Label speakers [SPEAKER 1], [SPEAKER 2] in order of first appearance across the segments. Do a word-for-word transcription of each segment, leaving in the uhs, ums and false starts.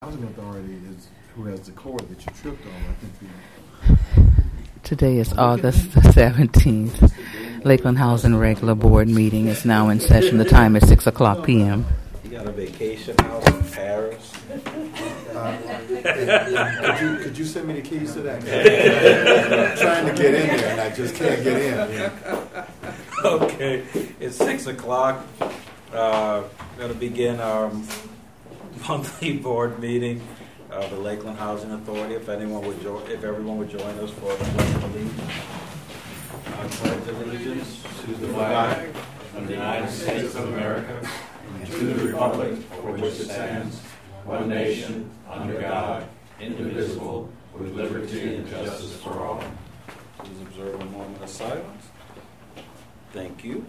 [SPEAKER 1] Housing Authority is who has the cord that you tripped on. I think the
[SPEAKER 2] Today is August the seventeenth. Lakeland Housing Regular Board meeting is now in session. The time is six o'clock p m
[SPEAKER 3] You got a vacation house in Paris?
[SPEAKER 1] Uh, could, you, could you send me the keys to that? I'm trying to get in there and I just can't get in. Yeah.
[SPEAKER 3] Okay, it's six o'clock. Uh, we're going to begin our monthly board meeting of the Lakeland Housing Authority. If anyone would join, if everyone would join us for the pledge of allegiance. I pledge allegiance to the flag of the United States of America and to the republic for which it stands, one nation, under God, indivisible, with liberty and justice for all. Please observe a moment of silence. Thank you.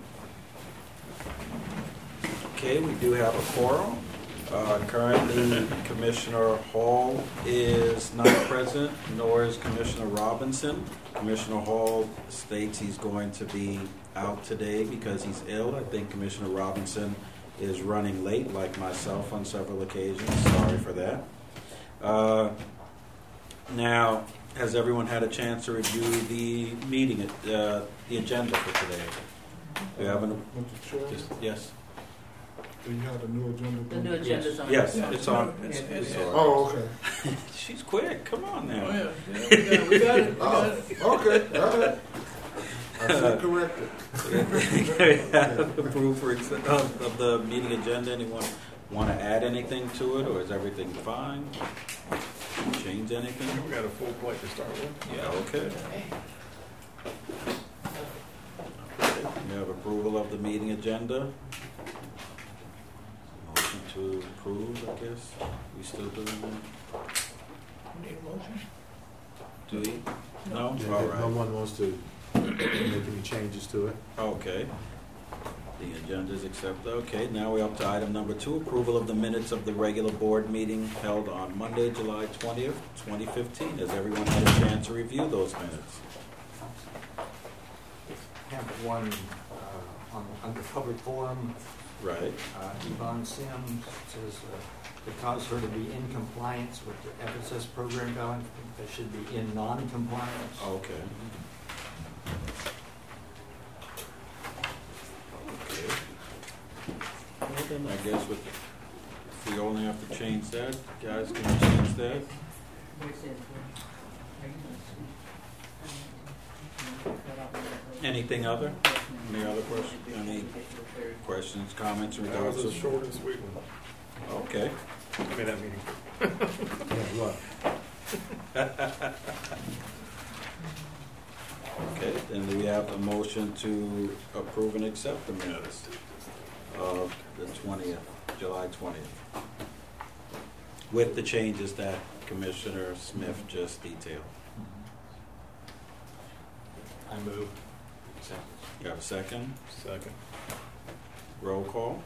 [SPEAKER 3] Okay, we do have a quorum. Uh, currently, Commissioner Hall is not present, nor is Commissioner Robinson. Commissioner Hall states he's going to be out today because he's ill. I think Commissioner Robinson is running late, like myself on several occasions. Sorry for that. Uh, now, has everyone had a chance to review the meeting, uh, the agenda for today? We haven't. Just, yes.
[SPEAKER 1] Do you have a new agenda?
[SPEAKER 4] The new agenda's on.
[SPEAKER 3] Yes, it's on. It's, it's on.
[SPEAKER 1] Oh, okay.
[SPEAKER 3] She's quick. Come on now.
[SPEAKER 4] Oh, yeah. Yeah, we got it. We got it. We got it.
[SPEAKER 1] Oh, okay. All right. I stand corrected.
[SPEAKER 3] Approve for ex- of, of the meeting agenda. Anyone want to add anything to it, or is everything fine? Change anything?
[SPEAKER 5] We got a full plate to start with.
[SPEAKER 3] Yeah. Okay. We have approval of the meeting agenda. Motion to approve, I guess. We still doing that?
[SPEAKER 4] Need a motion?
[SPEAKER 3] Do we? No?
[SPEAKER 1] Yeah,
[SPEAKER 3] All
[SPEAKER 1] no
[SPEAKER 3] right.
[SPEAKER 1] one wants to make any changes to it.
[SPEAKER 3] Okay. The agenda is accepted. Okay, now we're up to item number two, approval of the minutes of the regular board meeting held on Monday, July twentieth, twenty fifteen. Has everyone had a chance to review those minutes?
[SPEAKER 6] Have one uh, on, under public forum.
[SPEAKER 3] Right.
[SPEAKER 6] Uh, Yvonne Sims says uh, to cause her to be in compliance with the F S S program guide, that should be in non-compliance.
[SPEAKER 3] Okay. Okay. Well then, I guess with, if we only have to change that, guys, can we change that? Anything other? Any other questions? Any questions, comments in
[SPEAKER 5] That
[SPEAKER 3] regards
[SPEAKER 5] was a
[SPEAKER 3] to?
[SPEAKER 5] short and sweet one.
[SPEAKER 3] Okay.
[SPEAKER 5] I mean, that meeting.
[SPEAKER 1] Yeah, what?
[SPEAKER 3] Okay, then we have a motion to approve and accept the minutes of the twentieth, July twentieth, with the changes that Commissioner Smith just detailed.
[SPEAKER 6] I move.
[SPEAKER 3] You have a second?
[SPEAKER 5] Second.
[SPEAKER 3] Roll call?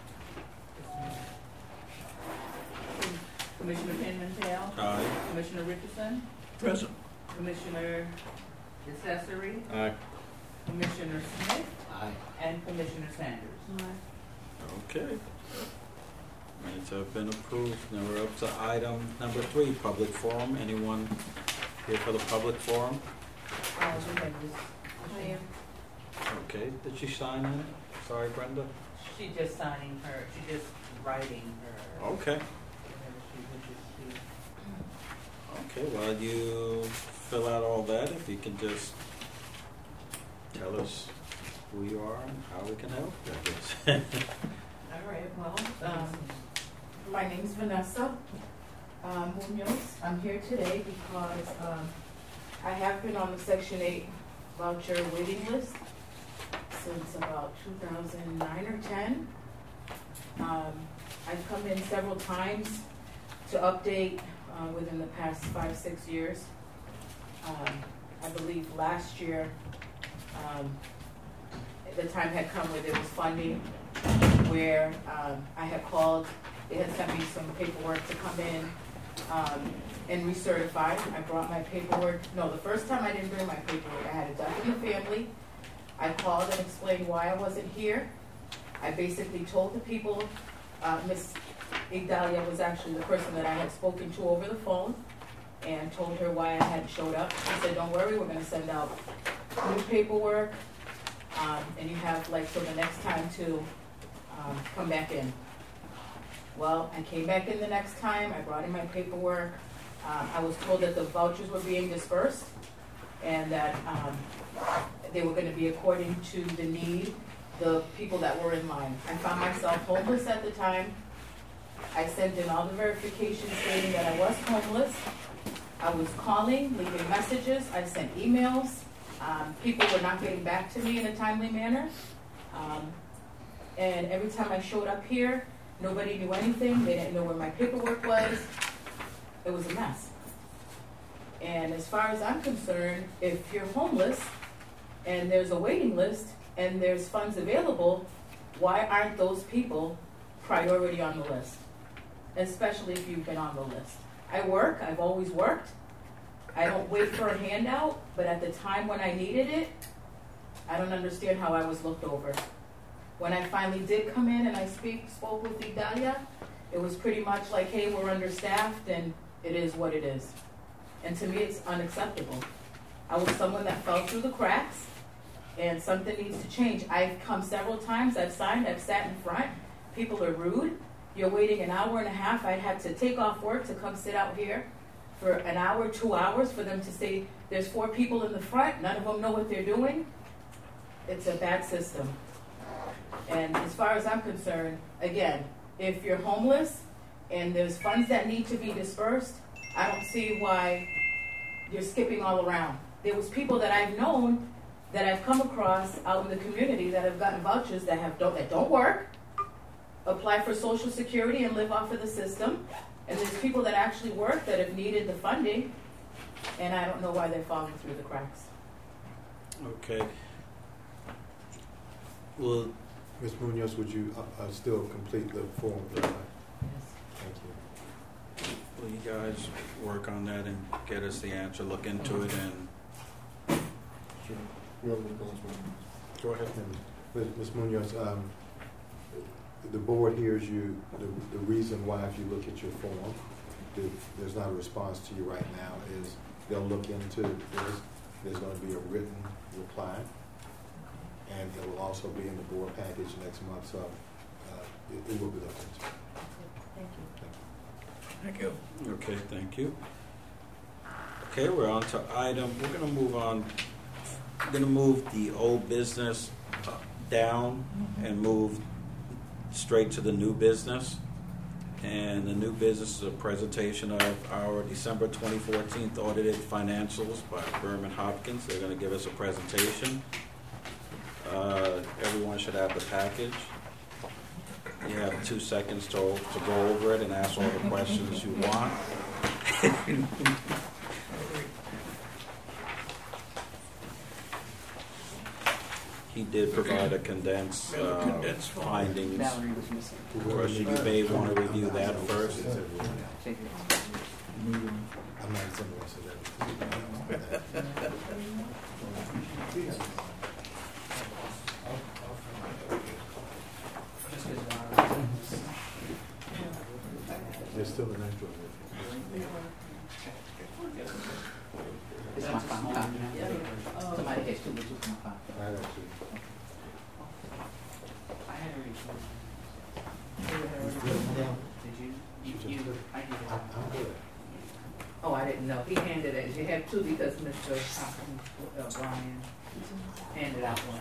[SPEAKER 4] Commissioner Pimentel.
[SPEAKER 3] Aye.
[SPEAKER 4] Commissioner Richardson.
[SPEAKER 5] Present.
[SPEAKER 4] Commissioner DeCesare.
[SPEAKER 5] Aye.
[SPEAKER 4] Commissioner Smith.
[SPEAKER 6] Aye.
[SPEAKER 4] And Commissioner Sanders.
[SPEAKER 3] Okay. Minutes have been approved. Now we're up to item number three, public forum. Anyone here for the public forum?
[SPEAKER 4] Uh, we have this.
[SPEAKER 3] Okay, did she sign in? Sorry, Brenda?
[SPEAKER 4] She just signing her, she just writing her.
[SPEAKER 3] Okay.
[SPEAKER 4] Whatever she wishes to.
[SPEAKER 3] Okay, while you fill out all that, if you can just tell us who you are and how we can help, I guess.
[SPEAKER 7] All right, well, um, my name's Vanessa um, Munoz. I'm here today because um, I have been on the Section eight voucher waiting list since about two thousand nine or ten. Um, I've come in several times to update uh, within the past five, six years. Um, I believe last year um, the time had come where there was funding, where um, I had called, they had sent me some paperwork to come in um, and recertify. I brought my paperwork. No, the first time I didn't bring my paperwork. I had a death in the family. I called and explained why I wasn't here. I basically told the people, uh, Miss Idalia was actually the person that I had spoken to over the phone and told her why I hadn't showed up. She said, don't worry, we're gonna send out new paperwork, um, and you have like till the next time to um, come back in. Well, I came back in the next time, I brought in my paperwork. Um, I was told that the vouchers were being dispersed and that um, they were gonna be according to the need, the people that were in line. I found myself homeless at the time. I sent in all the verifications stating that I was homeless. I was calling, leaving messages, I sent emails. Um, people were not getting back to me in a timely manner. Um, and every time I showed up here, nobody knew anything. They didn't know where my paperwork was. It was a mess. And as far as I'm concerned, if you're homeless and there's a waiting list and there's funds available, why aren't those people priority on the list? Especially if you've been on the list. I work, I've always worked. I don't wait for a handout, but at the time when I needed it, I don't understand how I was looked over. When I finally did come in and I speak, spoke with Idalia, it was pretty much like, hey, we're understaffed and it is what it is. And to me, it's unacceptable. I was someone that fell through the cracks and something needs to change. I've come several times, I've signed, I've sat in front. People are rude. You're waiting an hour and a half. I had to take off work to come sit out here for an hour, two hours for them to say, there's four people in the front, none of them know what they're doing. It's a bad system. And as far as I'm concerned, again, if you're homeless and there's funds that need to be dispersed, I don't see why you're skipping all around. There was people that I've known that I've come across out in the community that have gotten vouchers that have don't, that don't work, apply for Social Security and live off of the system. And there's people that actually work that have needed the funding, and I don't know why they're falling through the cracks.
[SPEAKER 3] Okay. Well,
[SPEAKER 1] Miz Munoz, would you uh, uh, still complete the form? Yes. Thank you.
[SPEAKER 3] will you guys work on that and get us the answer, look into it, and
[SPEAKER 1] Sure. Whoever goes with. Go ahead. And Miz Munoz, um, the board hears you. The, the reason why, if you look at your form, the, there's not a response to you right now, is they'll look into this. There's going to be a written reply, and it will also be in the board package next month, so uh, it, it will be looked into.
[SPEAKER 7] Thank you.
[SPEAKER 3] Thank you. Okay, thank you. Okay, we're on to item, we're going to move on, we're going to move the old business uh, down and move straight to the new business. And the new business is a presentation of our December twenty fourteen audited financials by Berman Hopkins. They're going to give us a presentation. Uh, everyone should have the package. You have two seconds to, to go over it and ask all the questions you want. He did provide a condensed, uh, condensed findings.
[SPEAKER 2] Valerie was missing.
[SPEAKER 3] Of course, you may want to review that first.
[SPEAKER 1] I'm not interested in that. There's still an extra.
[SPEAKER 2] It's my final copy now. Somebody has two, which is my copy.
[SPEAKER 1] I have to.
[SPEAKER 2] I had already. Did you? You, you, I did.
[SPEAKER 1] I'm I'm good.
[SPEAKER 2] Oh, I didn't know. He handed it. You have two because Mister Hopkins, uh, Brian handed out one.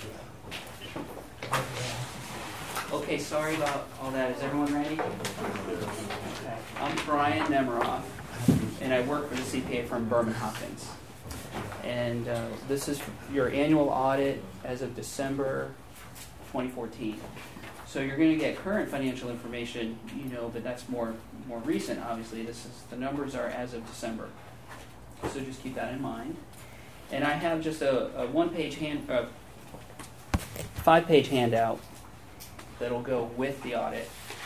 [SPEAKER 8] Okay, sorry about all that. Is everyone ready? Okay. I'm Brian Nemiroff, and I work for the C P A firm Berman Hopkins. And uh, this is your annual audit as of December twenty fourteen. So you're going to get current financial information, you know, but that's more more recent. Obviously, this is the numbers are as of December. So just keep that in mind. And I have just a, a one-page hand, uh, five-page handout that'll go with the audit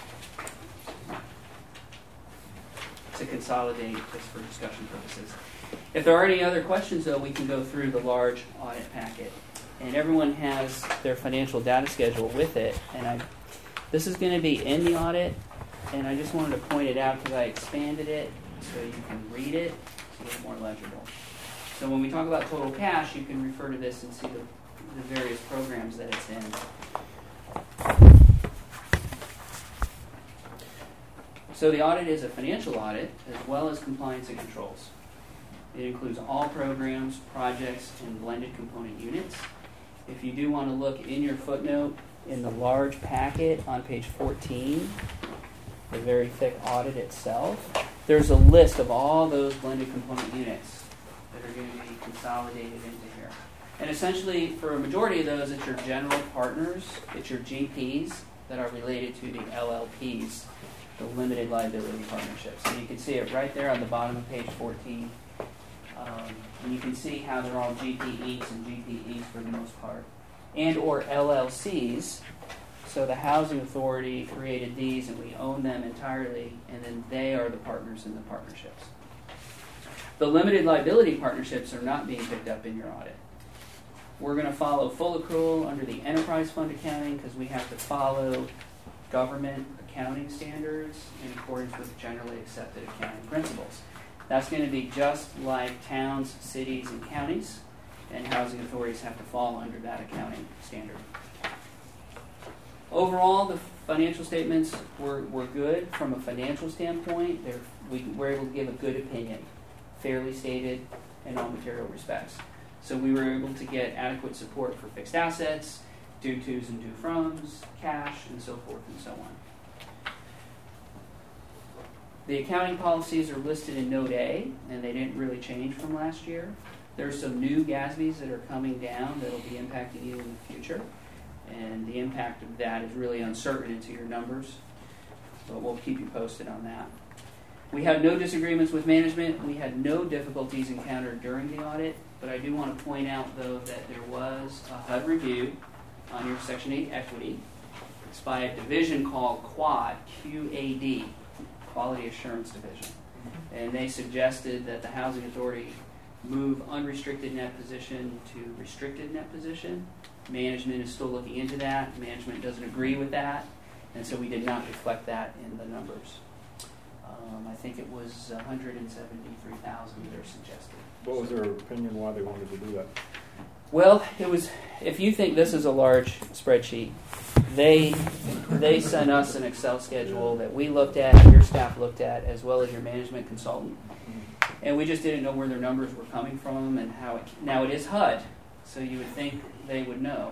[SPEAKER 8] to consolidate just for discussion purposes. If there are any other questions, though, we can go through the large audit packet. And everyone has their financial data schedule with it. And I, this is going to be in the audit, and I just wanted to point it out because I expanded it so you can read it. It's a little more legible. So when we talk about total cash, you can refer to this and see the, the various programs that it's in. So the audit is a financial audit as well as compliance and controls. It includes all programs, projects, and blended component units. If you do want to look in your footnote in the large packet on page fourteen, the very thick audit itself, there's a list of all those blended component units that are going to be consolidated into here. And essentially, for a majority of those, it's your general partners, it's your G Ps that are related to the L L Ps, the limited liability partnerships. And you can see it right there on the bottom of page fourteen. Um, and you can see how they're all G P Es and G P Es for the most part. And or L L Cs. So the Housing Authority created these and we own them entirely, and then they are the partners in the partnerships. The limited liability partnerships are not being picked up in your audit. We're going to follow full accrual under the enterprise fund accounting because we have to follow government accounting standards in accordance with generally accepted accounting principles. That's going to be just like towns, cities, and counties, and housing authorities have to fall under that accounting standard. Overall, the financial statements were, were good from a financial standpoint. They're, we were able to give a good opinion, fairly stated in all material respects. So we were able to get adequate support for fixed assets, due tos and due froms, cash, and so forth and so on. The accounting policies are listed in Note A, and they didn't really change from last year. There's some new G A S Bs that are coming down that will be impacting you in the future, and the impact of that is really uncertain into your numbers, but we'll keep you posted on that. We had no disagreements with management. We had no difficulties encountered during the audit, but I do want to point out, though, that there was a H U D review on your Section eight equity. It's by a division called QUAD, Q A D, Quality Assurance Division. And they suggested that the Housing Authority move unrestricted net position to restricted net position. Management is still looking into that. Management doesn't agree with that, and so we did not reflect that in the numbers. Um, I think it was one hundred seventy-three thousand dollars they're suggesting.
[SPEAKER 5] What was their opinion why they wanted to do that?
[SPEAKER 8] Well, it was, if you think this is a large spreadsheet, they they sent us an Excel schedule that we looked at, your staff looked at, as well as your management consultant. And we just didn't know where their numbers were coming from and how it, now it is H U D, so you would think they would know.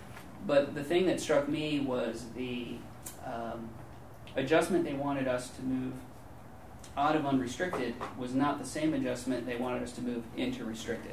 [SPEAKER 8] But the thing that struck me was the um, adjustment they wanted us to move out of unrestricted was not the same adjustment they wanted us to move into restricted.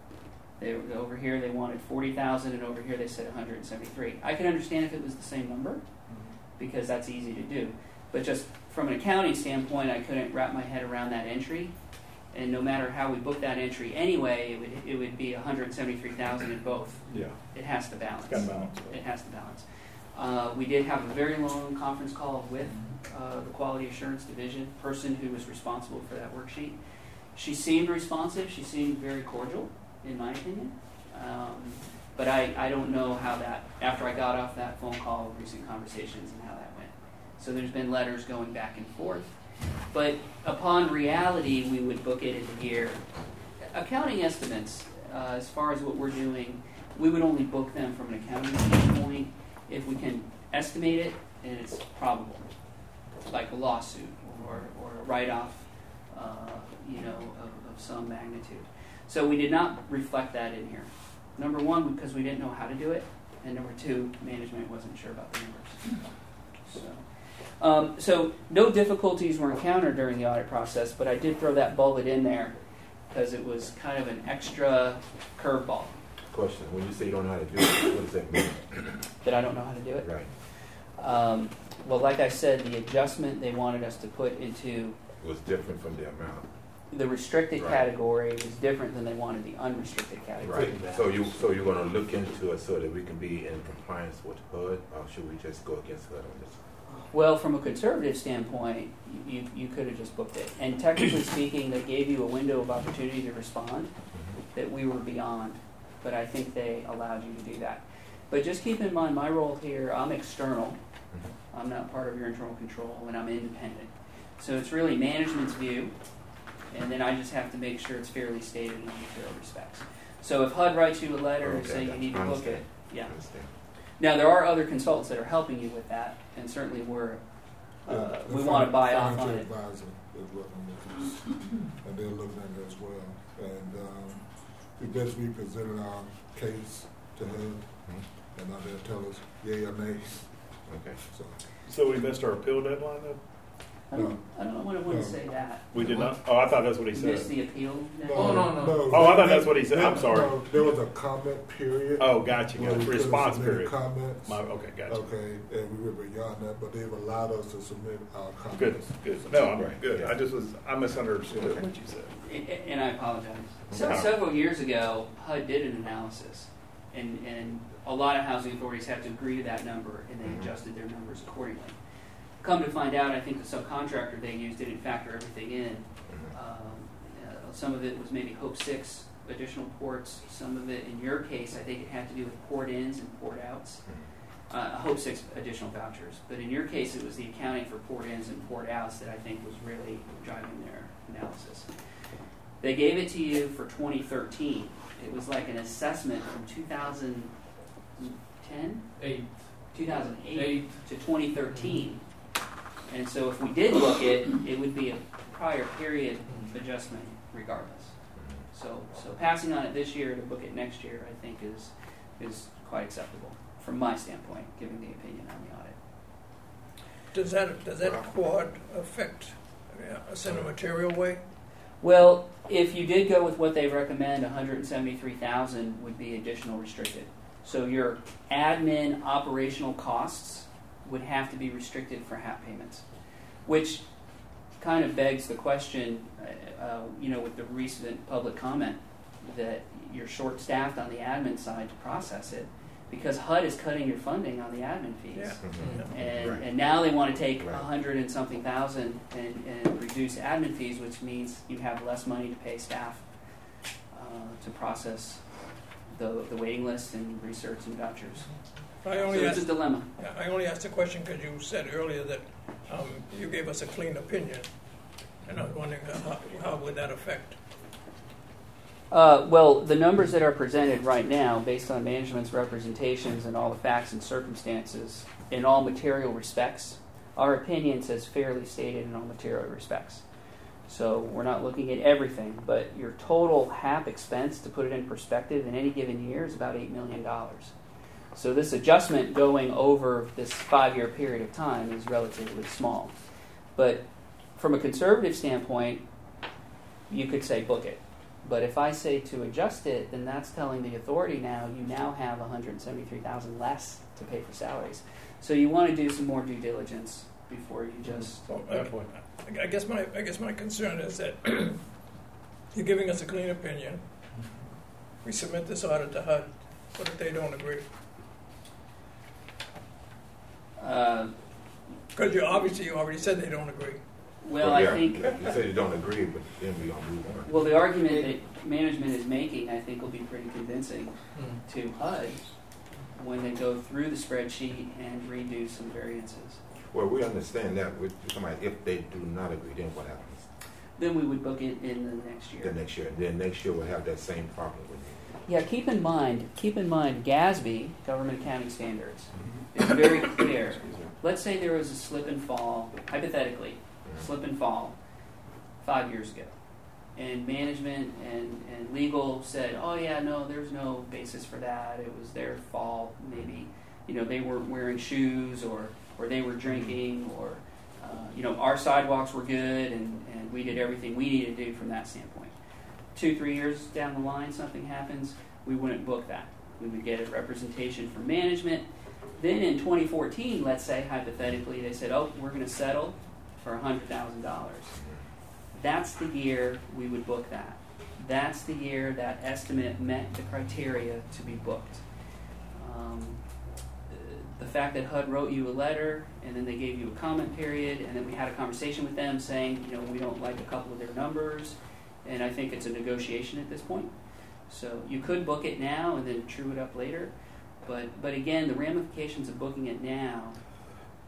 [SPEAKER 8] They, over here they wanted forty thousand, and over here they said one hundred seventy-three. I could understand if it was the same number, because that's easy to do. But just from an accounting standpoint, I couldn't wrap my head around that entry. And no matter how we book that entry anyway, it would it would be one hundred seventy-three thousand in both.
[SPEAKER 5] Yeah.
[SPEAKER 8] It has to balance.
[SPEAKER 5] It's got to balance.
[SPEAKER 8] It has to balance. Uh, we did have a very long conference call with uh, the Quality Assurance Division person who was responsible for that worksheet. She seemed responsive. She seemed very cordial, in my opinion. Um, but I, I don't know how that, after I got off that phone call, recent conversations and how that went. So there's been letters going back and forth. But upon reality, we would book it into here. Accounting estimates, uh, as far as what we're doing, we would only book them from an accounting standpoint if we can estimate it and it's probable, like a lawsuit or, or a write-off, uh, you know, of, of some magnitude. So we did not reflect that in here. Number one, because we didn't know how to do it, and number two, management wasn't sure about the numbers. So. Um, so no difficulties were encountered during the audit process, but I did throw that bullet in there because it was kind of an extra curveball.
[SPEAKER 9] Question: when you say you don't know how to do it, what does that mean?
[SPEAKER 8] That I don't know how to do it?
[SPEAKER 9] Right.
[SPEAKER 8] Um, well, like I said, the adjustment they wanted us to put into
[SPEAKER 9] Was different from the amount.
[SPEAKER 8] the restricted
[SPEAKER 9] Right.
[SPEAKER 8] category was different than they wanted the unrestricted category.
[SPEAKER 9] Right. So you so you're going to look into it so that we can be in compliance with H U D, or should we just go against H U D on this?
[SPEAKER 8] Well, from a conservative standpoint, you, you could have just booked it. And technically speaking, they gave you a window of opportunity to respond that we were beyond. But I think they allowed you to do that. But just keep in mind, my role here, I'm external. I'm not part of your internal control, and I'm independent. So it's really management's view, and then I just have to make sure it's fairly stated in all material respects. So if H U D writes you a letter
[SPEAKER 9] Okay,
[SPEAKER 8] saying you need to book
[SPEAKER 9] understand.
[SPEAKER 8] it, yeah.
[SPEAKER 9] Understand.
[SPEAKER 8] Now there are other consultants that are helping you with that, and certainly we're uh, we want to buy off on it.
[SPEAKER 10] Advisor is what I'm looking at, and they're looking at it as well. And um, we basically presented our case to her,
[SPEAKER 9] Mm-hmm.
[SPEAKER 10] and now they'll tell us yay or nay.
[SPEAKER 9] Okay.
[SPEAKER 10] So
[SPEAKER 5] So we missed our appeal deadline then?
[SPEAKER 8] I don't, I don't want to, want
[SPEAKER 10] No.
[SPEAKER 8] to say that.
[SPEAKER 5] We did not? Oh, I thought that's what he
[SPEAKER 8] Missed
[SPEAKER 5] said.
[SPEAKER 8] the appeal.
[SPEAKER 10] no,
[SPEAKER 8] now?
[SPEAKER 10] no.
[SPEAKER 5] Oh, I thought that's what he said.
[SPEAKER 10] there-
[SPEAKER 5] I'm sorry.
[SPEAKER 10] No, there was a comment period.
[SPEAKER 5] Oh, gotcha,
[SPEAKER 10] where
[SPEAKER 5] gotcha.
[SPEAKER 10] we could've
[SPEAKER 5] Response
[SPEAKER 10] submitted
[SPEAKER 5] period.
[SPEAKER 10] Comments.
[SPEAKER 5] My, okay, gotcha.
[SPEAKER 10] Okay, and we were beyond that, but they've allowed us to submit our comments.
[SPEAKER 5] Good, good. No, I'm
[SPEAKER 9] Right,
[SPEAKER 5] good.
[SPEAKER 9] yeah.
[SPEAKER 5] I just was, I misunderstood
[SPEAKER 10] Okay.
[SPEAKER 5] what you said.
[SPEAKER 8] A- And I apologize. So,
[SPEAKER 5] No.
[SPEAKER 8] several years ago, H U D did an analysis, and, and a lot of housing authorities had to agree to that number, and they
[SPEAKER 9] Mhm.
[SPEAKER 8] adjusted their numbers accordingly. Come to find out, I think the subcontractor they used didn't factor everything in.
[SPEAKER 9] Mhm.
[SPEAKER 8] Um, uh, some of it was maybe Hope six additional ports. Some of it, in your case, I think it had to do with port ins and port outs. Uh, Hope six additional vouchers. But in your case, it was the accounting for port ins and port outs that I think was really driving their analysis. They gave it to you for twenty thirteen. It was like an assessment from two thousand ten?
[SPEAKER 11] Eight.
[SPEAKER 8] two thousand eight
[SPEAKER 11] Eight.
[SPEAKER 8] to twenty thirteen. And so if we did look it, it would be a prior period adjustment regardless. So so passing on it this year to book it next year, I think is is quite acceptable from my standpoint, giving the opinion on the audit.
[SPEAKER 11] Does that, does that quad affect uh, us in a material way?
[SPEAKER 8] Well, if you did go with what they recommend, one hundred seventy-three thousand dollars would be additional restricted. So your admin operational costs would have to be restricted for H A P payments, which kind of begs the question, uh, uh, you know, with the recent public comment that you're short-staffed on the admin side to process it, because H U D is cutting your funding on the admin fees.
[SPEAKER 11] Yeah.
[SPEAKER 9] Mhm.
[SPEAKER 8] And,
[SPEAKER 9] Right.
[SPEAKER 8] and now they want to take a
[SPEAKER 9] Right.
[SPEAKER 8] hundred and something thousand and, and reduce admin fees, which means you have less money to pay staff uh, to process the, the waiting list and research and vouchers.
[SPEAKER 11] I
[SPEAKER 8] So
[SPEAKER 11] only
[SPEAKER 8] it's a
[SPEAKER 11] asked,
[SPEAKER 8] dilemma.
[SPEAKER 11] yeah, I only asked the question because you said earlier that um, you gave us a clean opinion, and I was wondering how, how would that affect?
[SPEAKER 8] Uh, well, the numbers that are presented right now, based on management's representations and all the facts and circumstances, in all material respects, our opinion says fairly stated in all material respects. So we're not looking at everything, but your total H A P expense, to put it in perspective, in any given year is about eight million dollars. So this adjustment going over this five-year period of time is relatively small. But from a conservative standpoint, you could say book it. But if I say to adjust it, then that's telling the authority now you now have one hundred seventy-three thousand dollars less to pay for salaries. So you want to do some more due diligence before you just.
[SPEAKER 11] Well, I, I guess my I guess my concern is that you're giving us a clean opinion. We submit this audit to H U D. What if they don't agree? Because
[SPEAKER 8] Uh,
[SPEAKER 11] you obviously you already said they don't agree.
[SPEAKER 8] well,
[SPEAKER 9] yeah,
[SPEAKER 8] I think.
[SPEAKER 9] You said you don't agree, but then we gonna move on.
[SPEAKER 8] Well, the argument that management is making, I think, will be pretty convincing to H U D when they go through the spreadsheet and redo some variances.
[SPEAKER 9] Well, we understand that. We're talking about if they do not agree, then what happens?
[SPEAKER 8] Then we would book it in the next year.
[SPEAKER 9] The next year, then next year we'll have that same problem with it.
[SPEAKER 8] Yeah, keep in mind, keep in mind, GASB, Government Accounting Standards, is very clear. Let's say there was a slip and fall, hypothetically, slip and fall, five years ago, and management and, and legal said, oh yeah, no, there's no basis for that. It was their fault. Maybe, you know, they weren't wearing shoes, or or they were drinking, or uh, you know, our sidewalks were good, and, and we did everything we needed to do from that standpoint. Two, three years down the line, something happens, we wouldn't book that. We would get a representation from management. Then in twenty fourteen, let's say, hypothetically, they said, oh, we're going to settle for one hundred thousand dollars. That's the year we would book that. That's the year that estimate met the criteria to be booked. Um, the fact that H U D wrote you a letter, and then they gave you a comment period, and then we had a conversation with them saying, you know, we don't like a couple of their numbers, and I think it's a negotiation at this point. So you could book it now and then true it up later, but but again, the ramifications of booking it now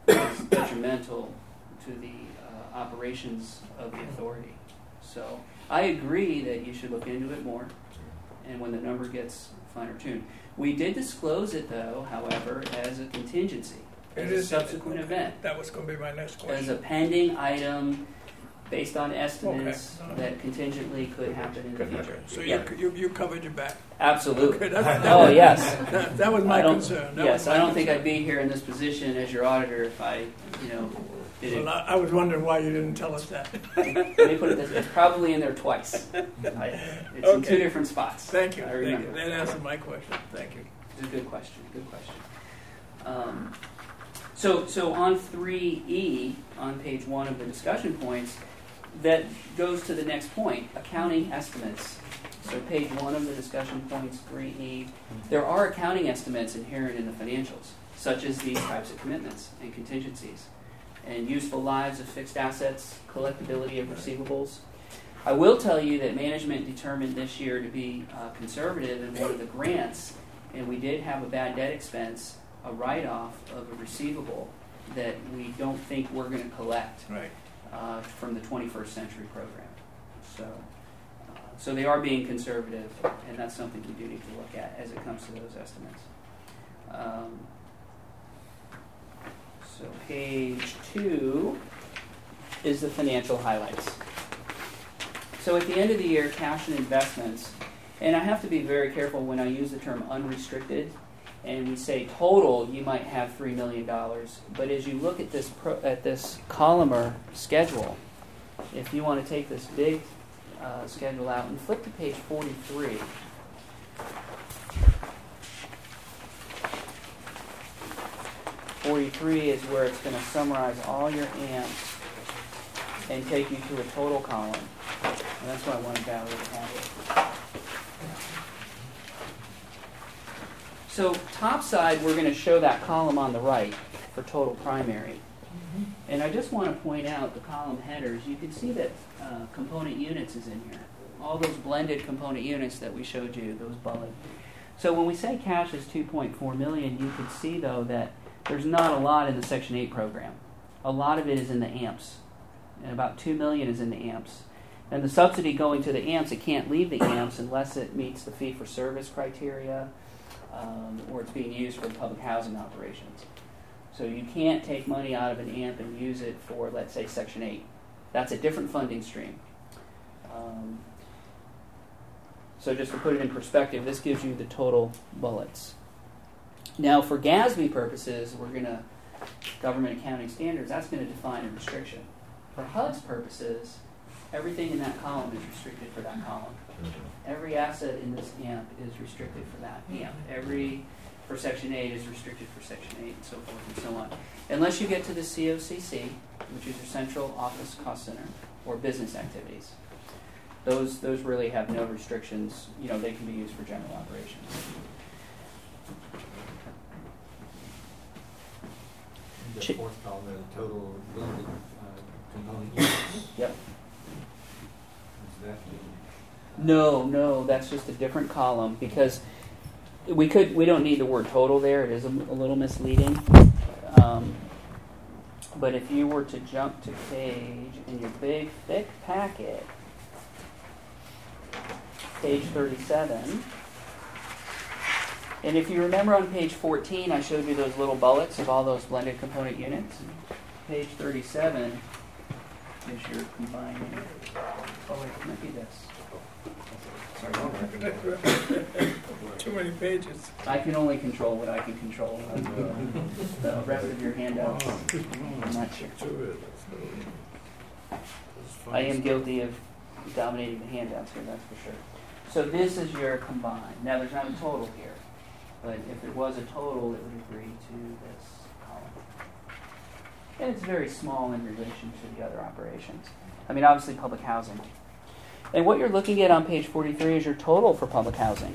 [SPEAKER 8] is detrimental to the uh, operations of the authority. So I agree that you should look into it more, and when the number gets finer tuned. We did disclose it, though, however, as a contingency, as
[SPEAKER 11] It
[SPEAKER 8] a
[SPEAKER 11] is-
[SPEAKER 8] subsequent
[SPEAKER 11] okay.
[SPEAKER 8] event,
[SPEAKER 11] That was going to be my next
[SPEAKER 8] as a
[SPEAKER 11] question.
[SPEAKER 8] pending item based on estimates
[SPEAKER 11] Okay.
[SPEAKER 8] that contingently could happen in the
[SPEAKER 9] Could
[SPEAKER 8] future.
[SPEAKER 9] happen.
[SPEAKER 11] So
[SPEAKER 8] Yeah.
[SPEAKER 11] you, you, you covered your back.
[SPEAKER 8] Absolutely.
[SPEAKER 11] Okay, that- that
[SPEAKER 8] Oh,
[SPEAKER 11] was-
[SPEAKER 8] yes.
[SPEAKER 11] That, that was my
[SPEAKER 8] I don't-
[SPEAKER 11] concern. That
[SPEAKER 8] yes,
[SPEAKER 11] was my
[SPEAKER 8] I don't think
[SPEAKER 11] concern.
[SPEAKER 8] I'd be here in this position as your auditor if I, you know, did it.
[SPEAKER 11] Well, I, I was wondering why you didn't tell us that.
[SPEAKER 8] Let me put it this way, it's probably in there twice. I, it's in two
[SPEAKER 11] Okay.
[SPEAKER 8] different spots.
[SPEAKER 11] Thank you.
[SPEAKER 8] I
[SPEAKER 11] Thank
[SPEAKER 8] remember.
[SPEAKER 11] you. That answered my question. Thank you.
[SPEAKER 8] It's a good question. Good question. Um, so, so on three E, on page one of the discussion points, that goes to the next point: accounting estimates. So, page one of the discussion points, three E, there are accounting estimates inherent in the financials, such as these types of commitments and contingencies, and useful lives of fixed assets, collectability of receivables. I will tell you that management determined this year to be uh, conservative in one of the grants, and we did have a bad debt expense, a write-off of a receivable that we don't think we're going to collect
[SPEAKER 11] Right.
[SPEAKER 8] uh, from the twenty-first century program. So, uh, so they are being conservative, and that's something we do need to look at as it comes to those estimates. Um, so page two is the financial highlights. So at the end of the year, cash and investments, and I have to be very careful when I use the term unrestricted, and we say total, you might have three million dollars. But as you look at this pro, at this columnar schedule, if you want to take this big uh, schedule out and flip to page forty-three, forty-three is where it's going to summarize all your A M Ps and take you to a total column. And that's why I wanted Valerie to have it. So top side, we're going to show that column on the right for total primary. And I just want to point out the column headers. You can see that uh, component units is in here. All those blended component units that we showed you, those bullet. So when we say cash is two point four million dollars, you can see, though, that there's not a lot in the Section eight program. A lot of it is in the A M Ps. And about two million dollars is in the A M Ps. And the subsidy going to the A M Ps, it can't leave the A M Ps unless it meets the fee-for-service criteria, um, or it's being used for public housing operations. So you can't take money out of an A M P and use it for, let's say, Section eight. That's a different funding stream. Um, so just to put it in perspective, this gives you the total bullets. Now, for GASB purposes, we're going to, government accounting standards, that's going to define a restriction. For H U D's purposes, everything in that column is restricted for that column. Every asset in this A M P is restricted for that A M P. Every, for Section eight, is restricted for Section eight, and so forth and so on. Unless you get to the C O C C, which is your Central Office Cost Center, or business activities. Those, those really have no restrictions. You know, they can be used for general operations.
[SPEAKER 6] The
[SPEAKER 8] Chi-
[SPEAKER 6] fourth column, the total blended uh, component units.
[SPEAKER 8] Yep.
[SPEAKER 6] Is that
[SPEAKER 8] No, no, that's just a different column because we could we don't need the word total there. It is a, a little misleading. Um, but if you were to jump to page in your big thick packet, page thirty-seven, and if you remember on page fourteen, I showed you those little bullets of all those blended component units. Page thirty-seven is your combined unit. Oh wait, it might be this.
[SPEAKER 11] Too many pages.
[SPEAKER 8] I can only control what I can control. The rest of your handouts, I'm not sure. I am guilty of dominating the handouts here, that's for sure. So this is your combined. Now there's not a total here, but if there was a total, it would agree to this column. And it's very small in relation to the other operations. I mean, obviously public housing. And what you're looking at on page forty-three is your total for public housing.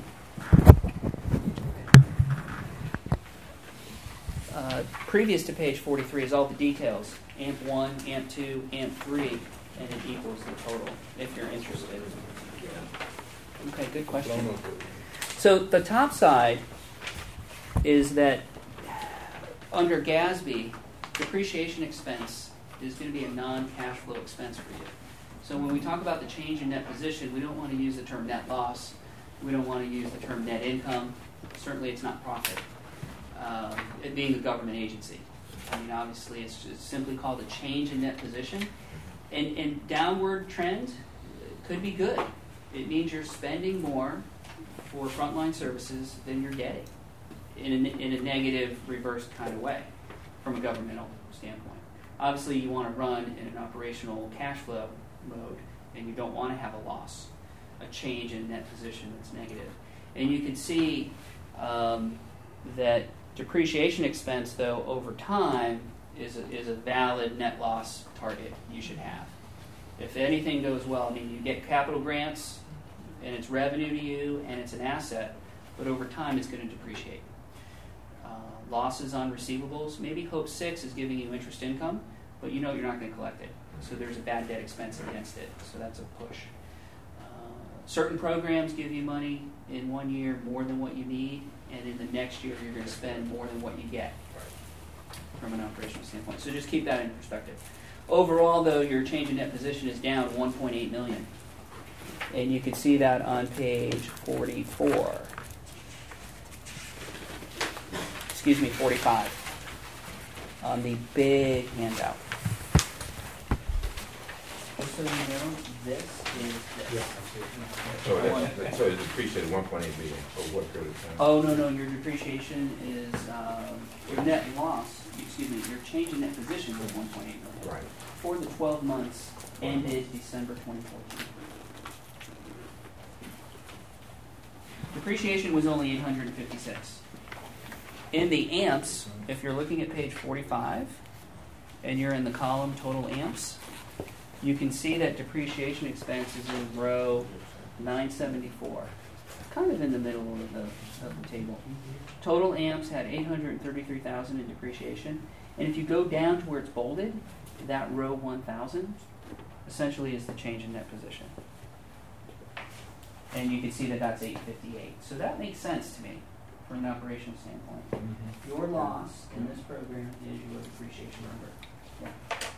[SPEAKER 8] Uh, previous to page forty-three is all the details. A M P one, A M P two, A M P three, and it equals the total, if you're interested. Okay, good question. So the top side is that under GASB, depreciation expense is going to be a non-cash flow expense for you. So when we talk about the change in net position, we don't want to use the term net loss. We don't want to use the term net income. Certainly it's not profit, um, it being a government agency. I mean, obviously it's just simply called a change in net position. And, and downward trend could be good. It means you're spending more for frontline services than you're getting in a, in a negative, reverse kind of way from a governmental standpoint. Obviously, you want to run in an operational cash flow mode, and you don't want to have a loss, a change in net position that's negative. And you can see um, that depreciation expense, though, over time is a, is a valid net loss target you should have. If anything goes well, I mean, you get capital grants, and it's revenue to you, and it's an asset, but over time it's going to depreciate. Uh, losses on receivables, maybe Hope six is giving you interest income, but you know you're not going to collect it. So there's a bad debt expense against it, so that's a push. Uh, certain programs give you money in one year more than what you need, and in the next year you're going to spend more than what you get from an operational standpoint. So just keep that in perspective. Overall, though, your change in net position is down one point eight million dollars. And you can see that on page forty-four. Excuse me, forty-five. On the big handout. Just so you know, this is this.
[SPEAKER 9] So, that's, so it's depreciated one point eight million over what period of time?
[SPEAKER 8] Oh, no, no, your depreciation is, um, your net loss, excuse me, your change in net position was one point eight million dollars.
[SPEAKER 9] Right.
[SPEAKER 8] For the twelve months ended December twenty fourteen. Depreciation was only eight hundred fifty-six. In the amps, if you're looking at page forty-five, and you're in the column total amps, you can see that depreciation expense is in row nine seventy-four. Kind of in the middle of the, of the table. Total amps had eight hundred thirty-three thousand in depreciation. And if you go down to where it's bolded, that row one thousand essentially is the change in net position. And you can see that that's eight fifty-eight. So that makes sense to me from an operational standpoint. Mm-hmm. Your loss in this program is your depreciation number.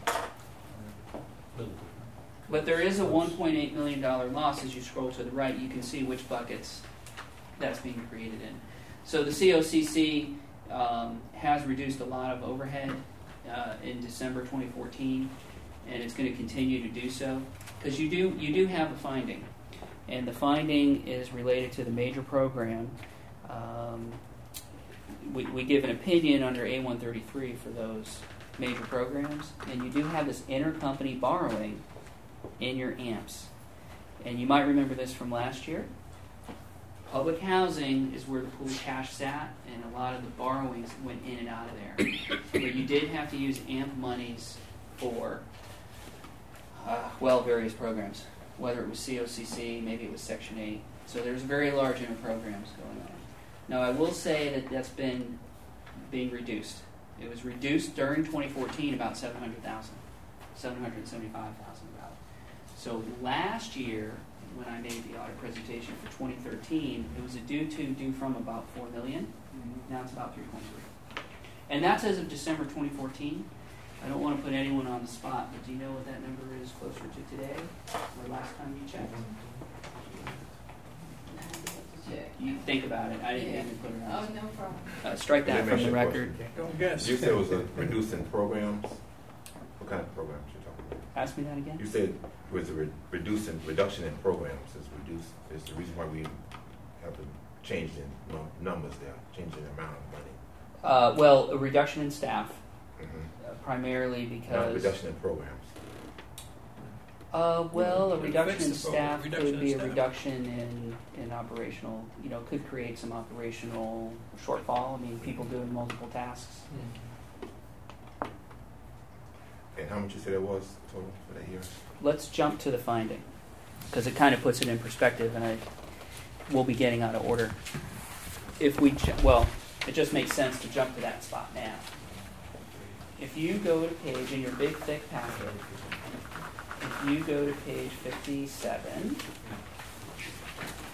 [SPEAKER 8] Yeah. But there is a one point eight million dollars loss as you scroll to the right. You can see which buckets that's being created in. So the C O C C um, has reduced a lot of overhead uh, in December twenty fourteen, and it's going to continue to do so because you do you do have a finding. And the finding is related to the major program. Um, we, we give an opinion under A one thirty-three for those major programs. And you do have this intercompany borrowing in your A M Ps. And you might remember this from last year. Public housing is where the pool cash sat, and a lot of the borrowings went in and out of there. But you did have to use A M P monies for, uh, well, various programs. Whether it was C O C C, maybe it was Section eight. So there's very large inter-programs going on. Now, I will say that that's been being reduced. It was reduced during twenty fourteen about seven hundred thousand dollars, seven hundred seventy-five thousand dollars about. So last year, when I made the audit presentation for twenty thirteen, it was a due to, due from about four million dollars. Now it's about three point three. And that's as of December twenty fourteen. I don't want to put anyone on the spot, but do you know what that number is closer to today or last time you checked? You think about it. I didn't
[SPEAKER 7] Yeah.
[SPEAKER 8] even put it
[SPEAKER 7] Oh,
[SPEAKER 8] on.
[SPEAKER 7] no problem.
[SPEAKER 8] Uh, strike that
[SPEAKER 9] Let me
[SPEAKER 8] from
[SPEAKER 9] ask
[SPEAKER 8] the
[SPEAKER 9] you a
[SPEAKER 8] record.
[SPEAKER 9] question.
[SPEAKER 11] Don't guess.
[SPEAKER 9] You said it was a reducing programs. What kind of programs you talking about?
[SPEAKER 8] Ask me that again.
[SPEAKER 9] You said it was a re- reducing reduction in programs is reduced is the reason why we have to change the num- numbers there, changing the amount of money.
[SPEAKER 8] Uh, well, a reduction in staff,
[SPEAKER 9] Mm-hmm.
[SPEAKER 8] uh, primarily
[SPEAKER 9] Not
[SPEAKER 8] because.
[SPEAKER 9] reduction in programs.
[SPEAKER 8] Uh, well, a
[SPEAKER 11] Fix
[SPEAKER 8] reduction in
[SPEAKER 11] the program,
[SPEAKER 8] staff
[SPEAKER 11] reduction
[SPEAKER 8] could
[SPEAKER 11] in
[SPEAKER 8] be a
[SPEAKER 11] staff.
[SPEAKER 8] reduction in, in operational, you know, could create some operational shortfall. I mean, people doing multiple tasks.
[SPEAKER 9] And how much you said it was total for that year?
[SPEAKER 8] Let's jump to the finding because it kind of puts it in perspective, and I will be getting out of order. If we, ju- well, it just makes sense to jump to that spot now. If you go to page in your big thick packet, if you go to page fifty-seven,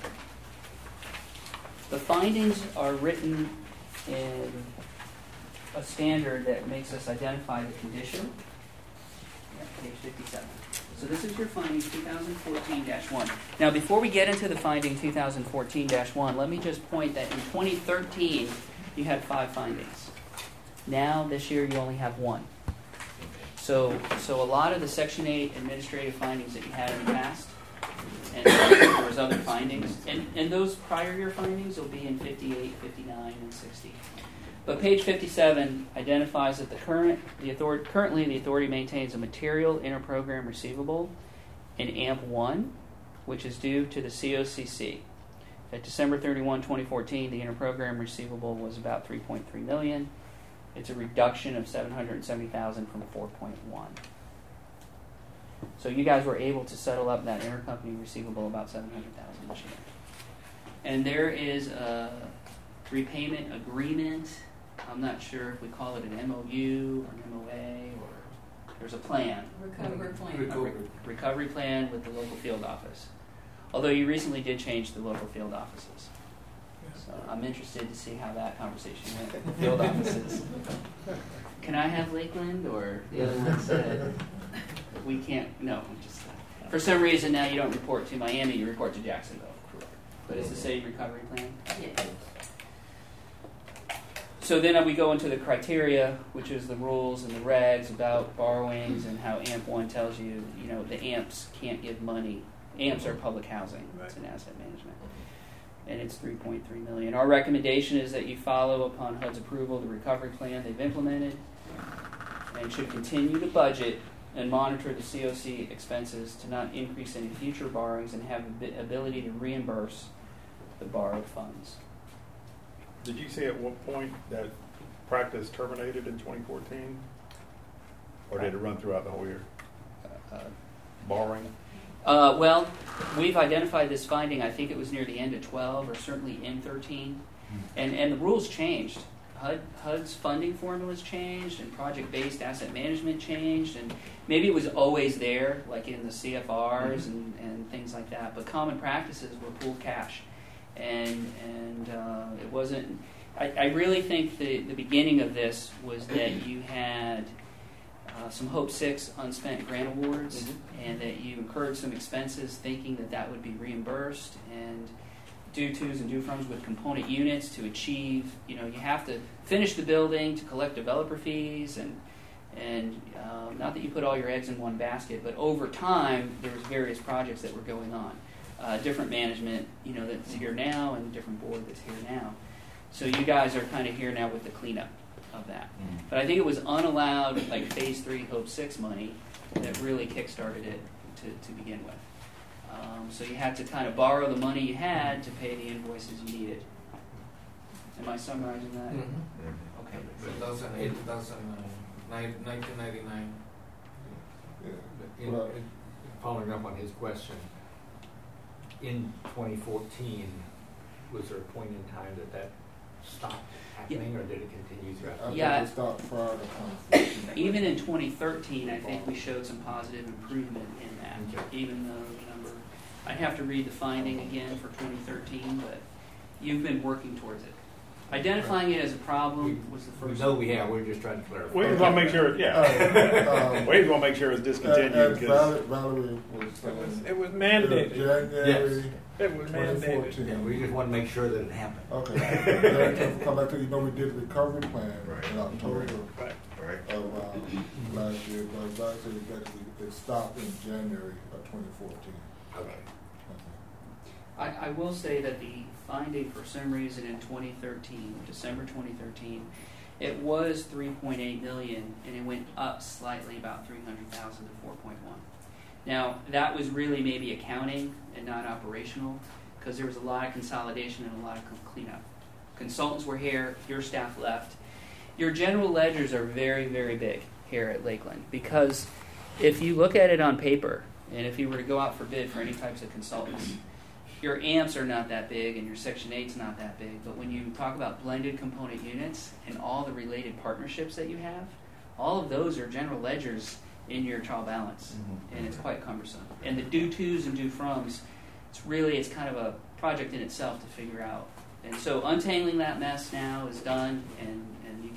[SPEAKER 8] the findings are written in a standard that makes us identify the condition. Yeah, page fifty-seven. So this is your finding twenty fourteen dash one. Now, before we get into the finding twenty fourteen dash one, let me just point that in twenty thirteen, you had five findings. Now, this year, you only have one. So, so a lot of the Section eight administrative findings that you had in the past, and there was other findings, and, and those prior year findings will be in fifty-eight, fifty-nine, and sixty. But page fifty-seven identifies that the current, the authority, currently the authority maintains a material interprogram receivable in A M P one, which is due to the C O C C. At December thirty-first, twenty fourteen, the interprogram receivable was about three point three million dollars. It's a reduction of seven hundred seventy thousand dollars from four point one. So you guys were able to settle up that intercompany receivable about seven hundred thousand dollars this year. And there is a repayment agreement. I'm not sure if we call it an M O U or an M O A, or there's a plan.
[SPEAKER 4] Recovery plan.
[SPEAKER 8] A re- recovery plan with the local field office. Although you recently did change the local field offices. So I'm interested to see how that conversation went with the field offices. Can I have Lakeland, or the other one said we can't? No, just uh, for some reason now you don't report to Miami, you report to Jacksonville. But it's the same recovery plan.
[SPEAKER 4] Yeah.
[SPEAKER 8] So then we go into the criteria, which is the rules and the regs about borrowings and how A M P one tells you, you know, the A M Ps can't give money. A M Ps are public housing. It's an asset management. And it's three point three million dollars. Our recommendation is that you follow, upon H U D's approval, the recovery plan they've implemented and should continue to budget and monitor the C O C expenses to not increase any future borrowings and have the ability to reimburse the borrowed funds.
[SPEAKER 5] Did you say at what point that practice terminated in twenty fourteen? Or did it run throughout the whole year?
[SPEAKER 8] Uh,
[SPEAKER 5] Borrowing?
[SPEAKER 8] Uh, well, we've identified this finding, I think it was near the end of twelve, or certainly in thirteen. And, and the rules changed. H U D, H U D's funding formulas changed, and project-based asset management changed, and maybe it was always there, like in the C F Rs mm-hmm. and, and things like that, but common practices were pooled cash. And and uh, it wasn't, I, I really think the, the beginning of this was that you had uh, some Hope six unspent grant awards, mm-hmm. and that you incurred some expenses thinking that that would be reimbursed, and due tos and due froms with component units to achieve, you know, you have to finish the building to collect developer fees, and and uh, not that you put all your eggs in one basket, but over time there was various projects that were going on. Uh, different management, you know, that's here now, and different board that's here now. So you guys are kind of here now with the cleanup of that. Mm-hmm. But I think it was unallowed, like phase three Hope six money that really kick-started it to, to begin with. Um, so you had to kind of borrow the money you had to pay the invoices you needed. Am I summarizing that?
[SPEAKER 12] Mm-hmm.
[SPEAKER 8] Okay.
[SPEAKER 12] two thousand eight, two thousand nine, nineteen ninety-nine.
[SPEAKER 10] Yeah.
[SPEAKER 6] In, in following up on his question, in twenty fourteen, was there a point in time that that stopped happening, yeah. or did it continue throughout?
[SPEAKER 10] I
[SPEAKER 8] yeah.
[SPEAKER 10] think it stopped prior to twenty fourteen.
[SPEAKER 8] Even in twenty thirteen, I think we showed some positive improvement in that, okay. even though the number, I'd have to read the finding again for twenty thirteen, but you've been working towards it. Identifying it as a problem was the first.
[SPEAKER 6] No, we have. We're just trying to clarify.
[SPEAKER 5] We just want to make sure, yeah.
[SPEAKER 10] Uh, um,
[SPEAKER 5] we just want to make sure it's discontinued.
[SPEAKER 10] And, and
[SPEAKER 5] because
[SPEAKER 10] Valerie was
[SPEAKER 11] It was,
[SPEAKER 10] saying
[SPEAKER 11] it was mandated.
[SPEAKER 10] January
[SPEAKER 6] Yes.
[SPEAKER 11] It was
[SPEAKER 10] twenty
[SPEAKER 11] mandated.
[SPEAKER 10] fourteen.
[SPEAKER 6] Yeah, we just want to make sure that it happened.
[SPEAKER 10] Okay. Then come back to, you know, we did a recovery plan
[SPEAKER 9] Right.
[SPEAKER 10] in October
[SPEAKER 5] right.
[SPEAKER 9] Right.
[SPEAKER 10] of um, last year, but last year it actually it stopped in January of twenty fourteen.
[SPEAKER 6] Okay.
[SPEAKER 8] I, I will say that the finding, for some reason, in twenty thirteen, December twenty thirteen, it was three point eight million dollars, and it went up slightly, about three hundred thousand dollars to four point one. Now, that was really maybe accounting and not operational, because there was a lot of consolidation and a lot of cleanup. Consultants were here, your staff left. Your general ledgers are very, very big here at Lakeland, because if you look at it on paper, and if you were to go out for bid for any types of consultants, your A M Ps are not that big and your Section eight's not that big, but when you talk about blended component units and all the related partnerships that you have, all of those are general ledgers in your trial balance, mm-hmm. and it's quite cumbersome. And the due tos and due froms, it's really, it's kind of a project in itself to figure out. And so untangling that mess now is done, and, and you can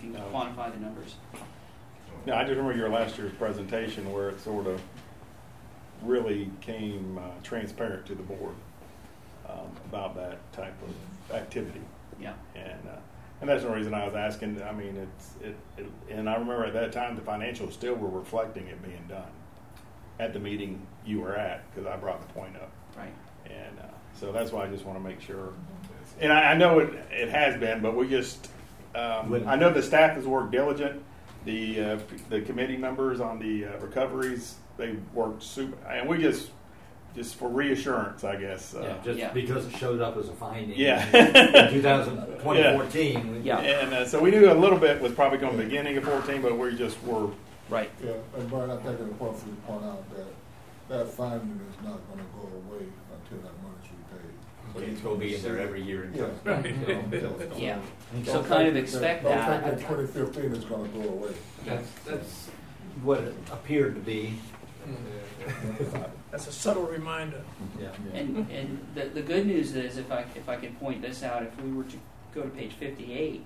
[SPEAKER 8] can
[SPEAKER 5] No.
[SPEAKER 8] quantify the numbers.
[SPEAKER 5] No, I just remember your last year's presentation where it sort of really came uh, transparent to the board um, about that type of activity.
[SPEAKER 8] Yeah.
[SPEAKER 5] And uh, and that's the reason I was asking. I mean, it's it, it. And I remember at that time the financials still were reflecting it being done at the meeting you were at, because I brought the point up.
[SPEAKER 8] Right.
[SPEAKER 5] And uh, so that's why I just want to make sure. And I, I know it it has been, but we just. Um, I know the staff has worked diligent. The uh, the committee members on the uh, recoveries, they worked super, and we just just for reassurance, I guess. Uh,
[SPEAKER 6] Yeah, just
[SPEAKER 8] Yeah.
[SPEAKER 6] because it showed up as a finding.
[SPEAKER 5] Yeah.
[SPEAKER 6] in two thousand, twenty fourteen. we-
[SPEAKER 8] Yeah.
[SPEAKER 5] And uh, so we knew a little bit was probably going to the beginning of fourteen, but we just were.
[SPEAKER 8] Right.
[SPEAKER 10] Yeah, and Brian, I think it's important for you to point out that that finding is not gonna go away until that money's repaid.
[SPEAKER 6] So it's going to be in there every year
[SPEAKER 10] Yeah.
[SPEAKER 6] until.
[SPEAKER 10] Right.
[SPEAKER 8] Yeah.
[SPEAKER 10] Don't
[SPEAKER 8] So
[SPEAKER 10] think
[SPEAKER 8] kind of
[SPEAKER 10] that-
[SPEAKER 8] expect
[SPEAKER 10] don't
[SPEAKER 8] that.
[SPEAKER 10] think that twenty fifteen is gonna go away.
[SPEAKER 6] That's, that's what it appeared to be.
[SPEAKER 11] That's a subtle reminder.
[SPEAKER 6] Yeah.
[SPEAKER 8] And and the, the good news is, if I if I can point this out, if we were to go to page fifty-eight,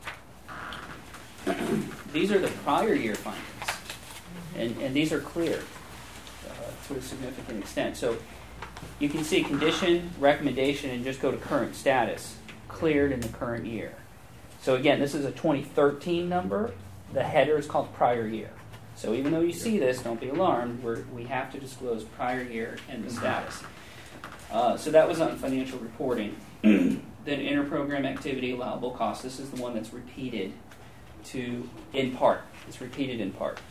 [SPEAKER 8] these are the prior year findings, and and these are clear uh, to a significant extent. So you can see condition, recommendation, and just go to current status, cleared in the current year. So again, this is a twenty thirteen number. The header is called prior year. So even though you see this, don't be alarmed. We're, we have to disclose prior year and the status. Uh, so that was on financial reporting. Then inter-program activity allowable costs. This is the one that's repeated to in part. It's repeated in part.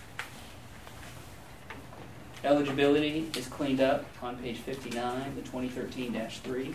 [SPEAKER 8] Eligibility is cleaned up on page fifty-nine, the twenty thirteen dash three.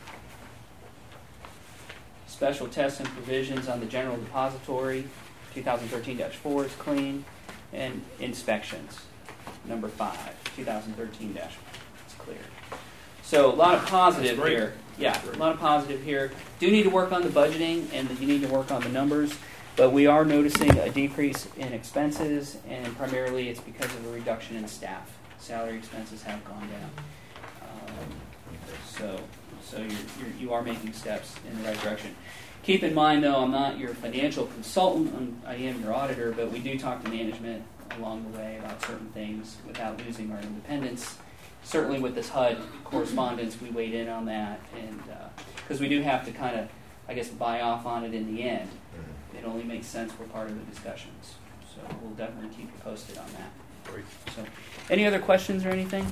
[SPEAKER 8] Special tests and provisions on the general depository, two thousand thirteen dash four is clean. And inspections, number five, two thousand thirteen dash one, it's clear. So a lot of positive here. Yeah, a lot of positive here. Do need to work on the budgeting, and you need to work on the numbers, but we are noticing a decrease in expenses, and primarily it's because of a reduction in staff. Salary expenses have gone down. Um, so, so you're, you're, you are making steps in the right direction. Keep in mind, though, I'm not your financial consultant. I'm, I am your auditor, but we do talk to management along the way about certain things without losing our independence. Certainly with this H U D correspondence, we weighed in on that, and because uh, we do have to kind of, I guess, buy off on it in the end. It only makes sense we're part of the discussions. So we'll definitely keep you posted on that.
[SPEAKER 5] Great.
[SPEAKER 8] So, any other questions or anything?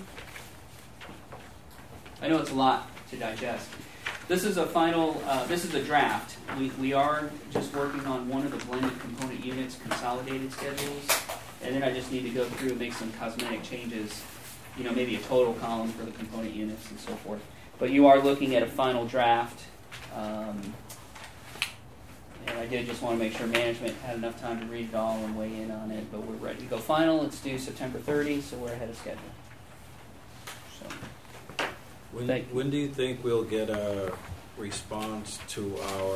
[SPEAKER 8] I know it's a lot to digest. This is a final, uh, this is a draft. We, we are just working on one of the blended component units consolidated schedules, and then I just need to go through and make some cosmetic changes, you know, maybe a total column for the component units and so forth. But you are looking at a final draft, um, and I did just want to make sure management had enough time to read it all and weigh in on it, but we're ready to go final. It's due September thirtieth, so we're ahead of schedule. So.
[SPEAKER 3] When,
[SPEAKER 8] Thank you.
[SPEAKER 3] when do you think we'll get a response to our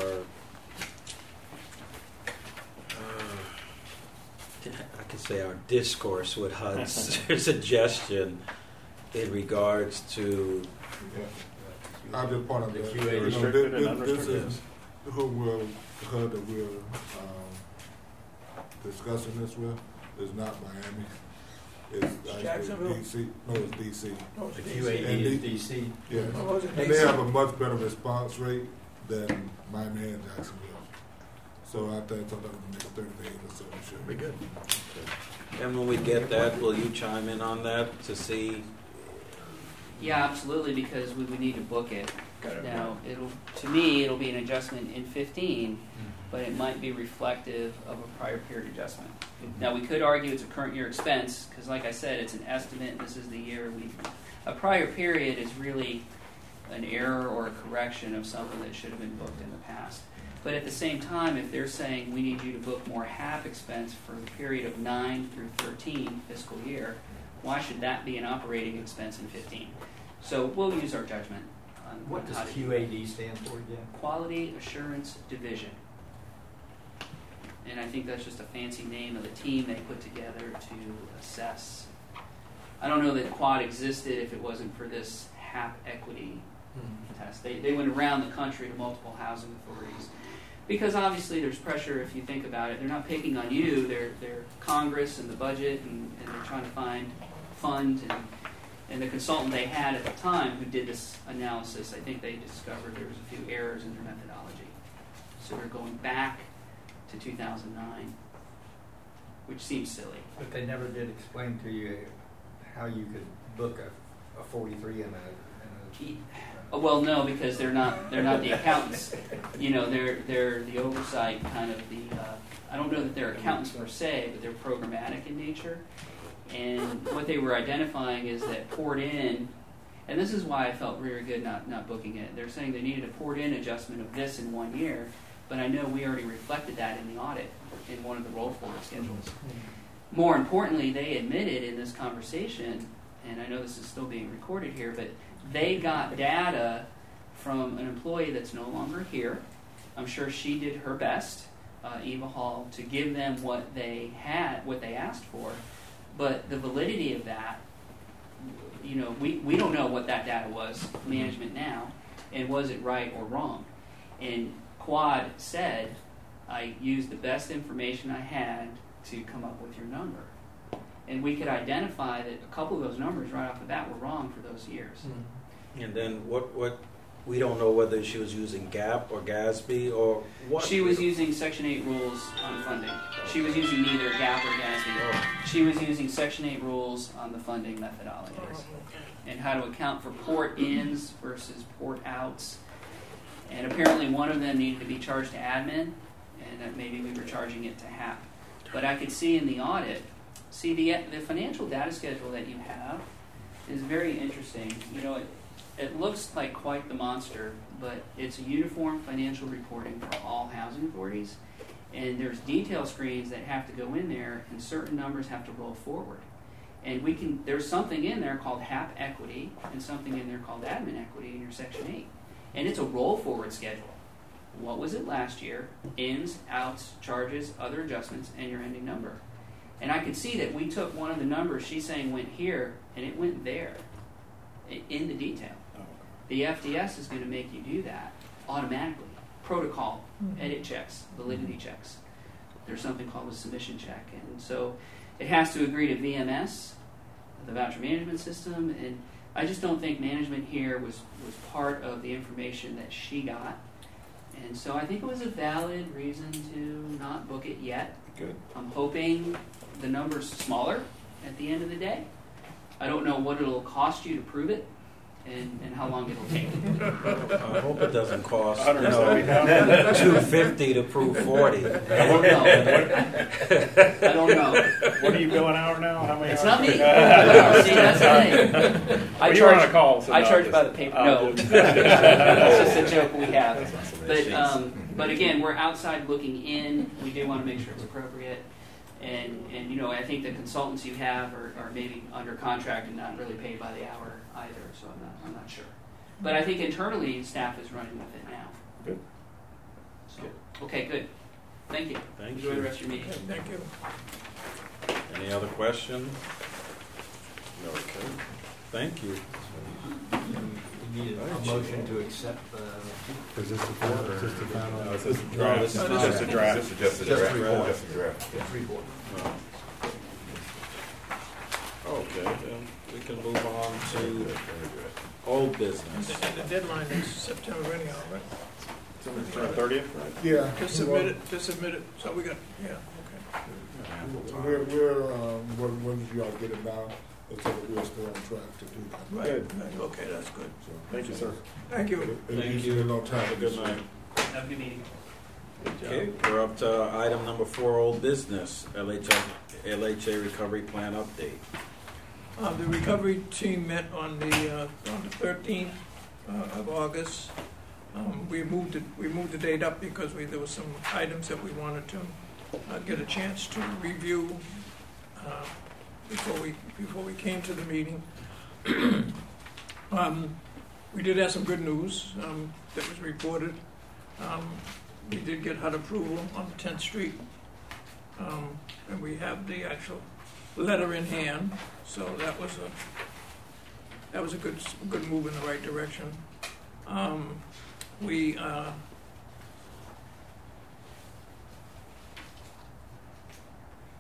[SPEAKER 3] uh, I could say our discourse with H U D's suggestion in regards to
[SPEAKER 10] Yeah. I'll just point out
[SPEAKER 5] The
[SPEAKER 10] that,
[SPEAKER 5] Q A
[SPEAKER 10] you know,
[SPEAKER 5] restricted
[SPEAKER 10] this,
[SPEAKER 5] and
[SPEAKER 10] this, this
[SPEAKER 5] unrestricted?
[SPEAKER 10] is who will, H U D that we're um, discussing this with is not Miami. It's actually
[SPEAKER 11] Jacksonville?
[SPEAKER 10] D C. No, it's D C.
[SPEAKER 11] Oh, it's
[SPEAKER 6] The
[SPEAKER 11] D
[SPEAKER 6] Q
[SPEAKER 11] C.
[SPEAKER 6] A
[SPEAKER 10] And
[SPEAKER 6] D is
[SPEAKER 10] the-
[SPEAKER 6] D C.
[SPEAKER 10] Yeah.
[SPEAKER 11] Oh, was it
[SPEAKER 10] And
[SPEAKER 11] D
[SPEAKER 10] they
[SPEAKER 11] C?
[SPEAKER 10] have a much better response rate than Miami and Jacksonville. So I think something in the next thirty days or so should
[SPEAKER 5] Be good.
[SPEAKER 3] and when we get that, will you chime in on that to see?
[SPEAKER 8] Yeah, absolutely, because we would need to book it.
[SPEAKER 5] Got it.
[SPEAKER 8] Now, it'll to me, it'll be an adjustment in fifteen, but it might be reflective of a prior period adjustment. Now, we could argue it's a current year expense, because like I said, it's an estimate, and this is the year we... A prior period is really an error or a correction of something that should have been booked in the past. But at the same time, if they're saying we need you to book more half expense for the period of nine through thirteen fiscal year, why should that be an operating expense in fifteen? So we'll use our judgment on
[SPEAKER 6] What
[SPEAKER 8] on
[SPEAKER 6] does
[SPEAKER 8] how to do
[SPEAKER 6] Q A D stand for again?
[SPEAKER 8] Quality Assurance Division. And I think that's just a fancy name of the team they put together to assess. I don't know that Quad existed if it wasn't for this H A P equity test. They, they went around the country to multiple housing authorities. because obviously there's pressure if you think about it. They're not picking on you. They're they're Congress and the budget, and, and they're trying to find funds. And, and the consultant they had at the time who did this analysis, I think they discovered there was a few errors in their methodology. So they're going back to two thousand nine, which seems silly.
[SPEAKER 6] But they never did explain to you how you could book a, a forty-three and a, and
[SPEAKER 8] a Well, no, because they're not they're not the accountants. You know, they're they're the oversight kind of the. Uh, I don't know that they're accountants per se, but they're programmatic in nature. And what they were identifying is that poured in, and this is why I felt very good not not booking it. They're saying they needed a poured in adjustment of this in one year, but I know we already reflected that in the audit in one of the roll forward schedules. More importantly, they admitted in this conversation, and I know this is still being recorded here, but they got data from an employee that's no longer here. I'm sure she did her best, uh, Eva Hall, to give them what they had, what they asked for. But the validity of that, you know, we, we don't know what that data was, management now, and was it right or wrong. And Quad said, I used the best information I had to come up with your number. And we could identify that a couple of those numbers right off the bat were wrong for those years.
[SPEAKER 3] Mm-hmm. And then what, what, we don't know whether she was using GAP or GASB or what.
[SPEAKER 8] She was using Section eight rules on funding. She was using neither GAP or GASB. Oh. She was using Section eight rules on the funding methodologies and how to account for port ins versus port outs. And apparently one of them needed to be charged to admin, and that maybe we were charging it to H A P. But I could see in the audit, see the the financial data schedule that you have is very interesting. You know, it, it looks like quite the monster, but it's a uniform financial reporting for all housing authorities. And there's detail screens that have to go in there, and certain numbers have to roll forward. And we can there's something in there called H A P equity and something in there called admin equity in your Section eight. And it's a roll forward schedule. What was it last year? Ins, outs, charges, other adjustments, and your ending number. And I could see that we took one of the numbers she's saying went here, and it went there in the detail. The F D S is going to make you do that automatically. Protocol, edit checks, validity checks. There's something called a submission check. And so it has to agree to V M S, the voucher management system, and I just don't think management here was, was part of the information that she got. And so I think it was a valid reason to not book it yet.
[SPEAKER 5] Good.
[SPEAKER 8] I'm hoping the number's smaller at the end of the day. I don't know what it'll cost you to prove it and, and how long it'll take.
[SPEAKER 3] I hope it doesn't cost you know, two fifty to prove forty.
[SPEAKER 8] I don't know. I don't know.
[SPEAKER 5] What are you billing hour now? How many
[SPEAKER 8] It's
[SPEAKER 5] hours?
[SPEAKER 8] not me. See, that's the thing. I
[SPEAKER 5] well, you
[SPEAKER 8] charge,
[SPEAKER 5] were on a call. So
[SPEAKER 8] I
[SPEAKER 5] no,
[SPEAKER 8] charge
[SPEAKER 5] just,
[SPEAKER 8] by the paper.
[SPEAKER 5] uh,
[SPEAKER 8] No. That's just a joke we have. But, um, but again, we're outside looking in. We do want to make sure it's appropriate. And, and you know, I think the consultants you have are, are maybe under contract and not really paid by the hour either, so I'm not, I'm not sure. But I think internally, staff is running with it now.
[SPEAKER 5] Good.
[SPEAKER 8] So, okay, good. Thank you.
[SPEAKER 3] Thank
[SPEAKER 8] Enjoy
[SPEAKER 3] you.
[SPEAKER 8] the rest of your meeting.
[SPEAKER 11] Thank you.
[SPEAKER 3] Any other questions? Okay. Thank you.
[SPEAKER 6] You need a motion to accept the.
[SPEAKER 1] Is this the final? Is this the final?
[SPEAKER 5] No, it's just a
[SPEAKER 3] No,
[SPEAKER 5] draft.
[SPEAKER 3] this is
[SPEAKER 5] It's
[SPEAKER 3] not-
[SPEAKER 5] just a draft.
[SPEAKER 9] This is just a
[SPEAKER 6] Just
[SPEAKER 9] draft.
[SPEAKER 6] report.
[SPEAKER 9] Just a draft.
[SPEAKER 6] It's report.
[SPEAKER 3] Okay, then we can move on to old
[SPEAKER 11] And
[SPEAKER 3] business.
[SPEAKER 11] the, and the deadline is September anyhow, right?
[SPEAKER 5] September thirtieth, right?
[SPEAKER 10] Yeah.
[SPEAKER 11] To submit it, to submit it, so we got, yeah, okay.
[SPEAKER 10] We're, we're, um, when, when y'all get it now, it's so that we're still on track to do that.
[SPEAKER 11] Right,
[SPEAKER 5] Good.
[SPEAKER 11] right, okay, that's good.
[SPEAKER 10] So,
[SPEAKER 5] Thank you, sir.
[SPEAKER 11] Thank you.
[SPEAKER 10] It
[SPEAKER 3] Thank
[SPEAKER 10] leaves
[SPEAKER 3] you.
[SPEAKER 10] you no time.
[SPEAKER 3] Have a good night.
[SPEAKER 8] Have a good meeting.
[SPEAKER 3] Okay, we're up to item number four, old business, L H A, L H A recovery plan update.
[SPEAKER 11] Uh, the recovery team met on the, uh, on the thirteenth uh, of August. Um, we moved it, we moved the date up because we, there were some items that we wanted to uh, get a chance to review uh, before we, before we came to the meeting. um, we did have some good news um, that was reported. Um, we did get H U D approval on tenth Street, um, and we have the actual letter in hand, so that was a that was a good good move in the right direction. Um, we uh,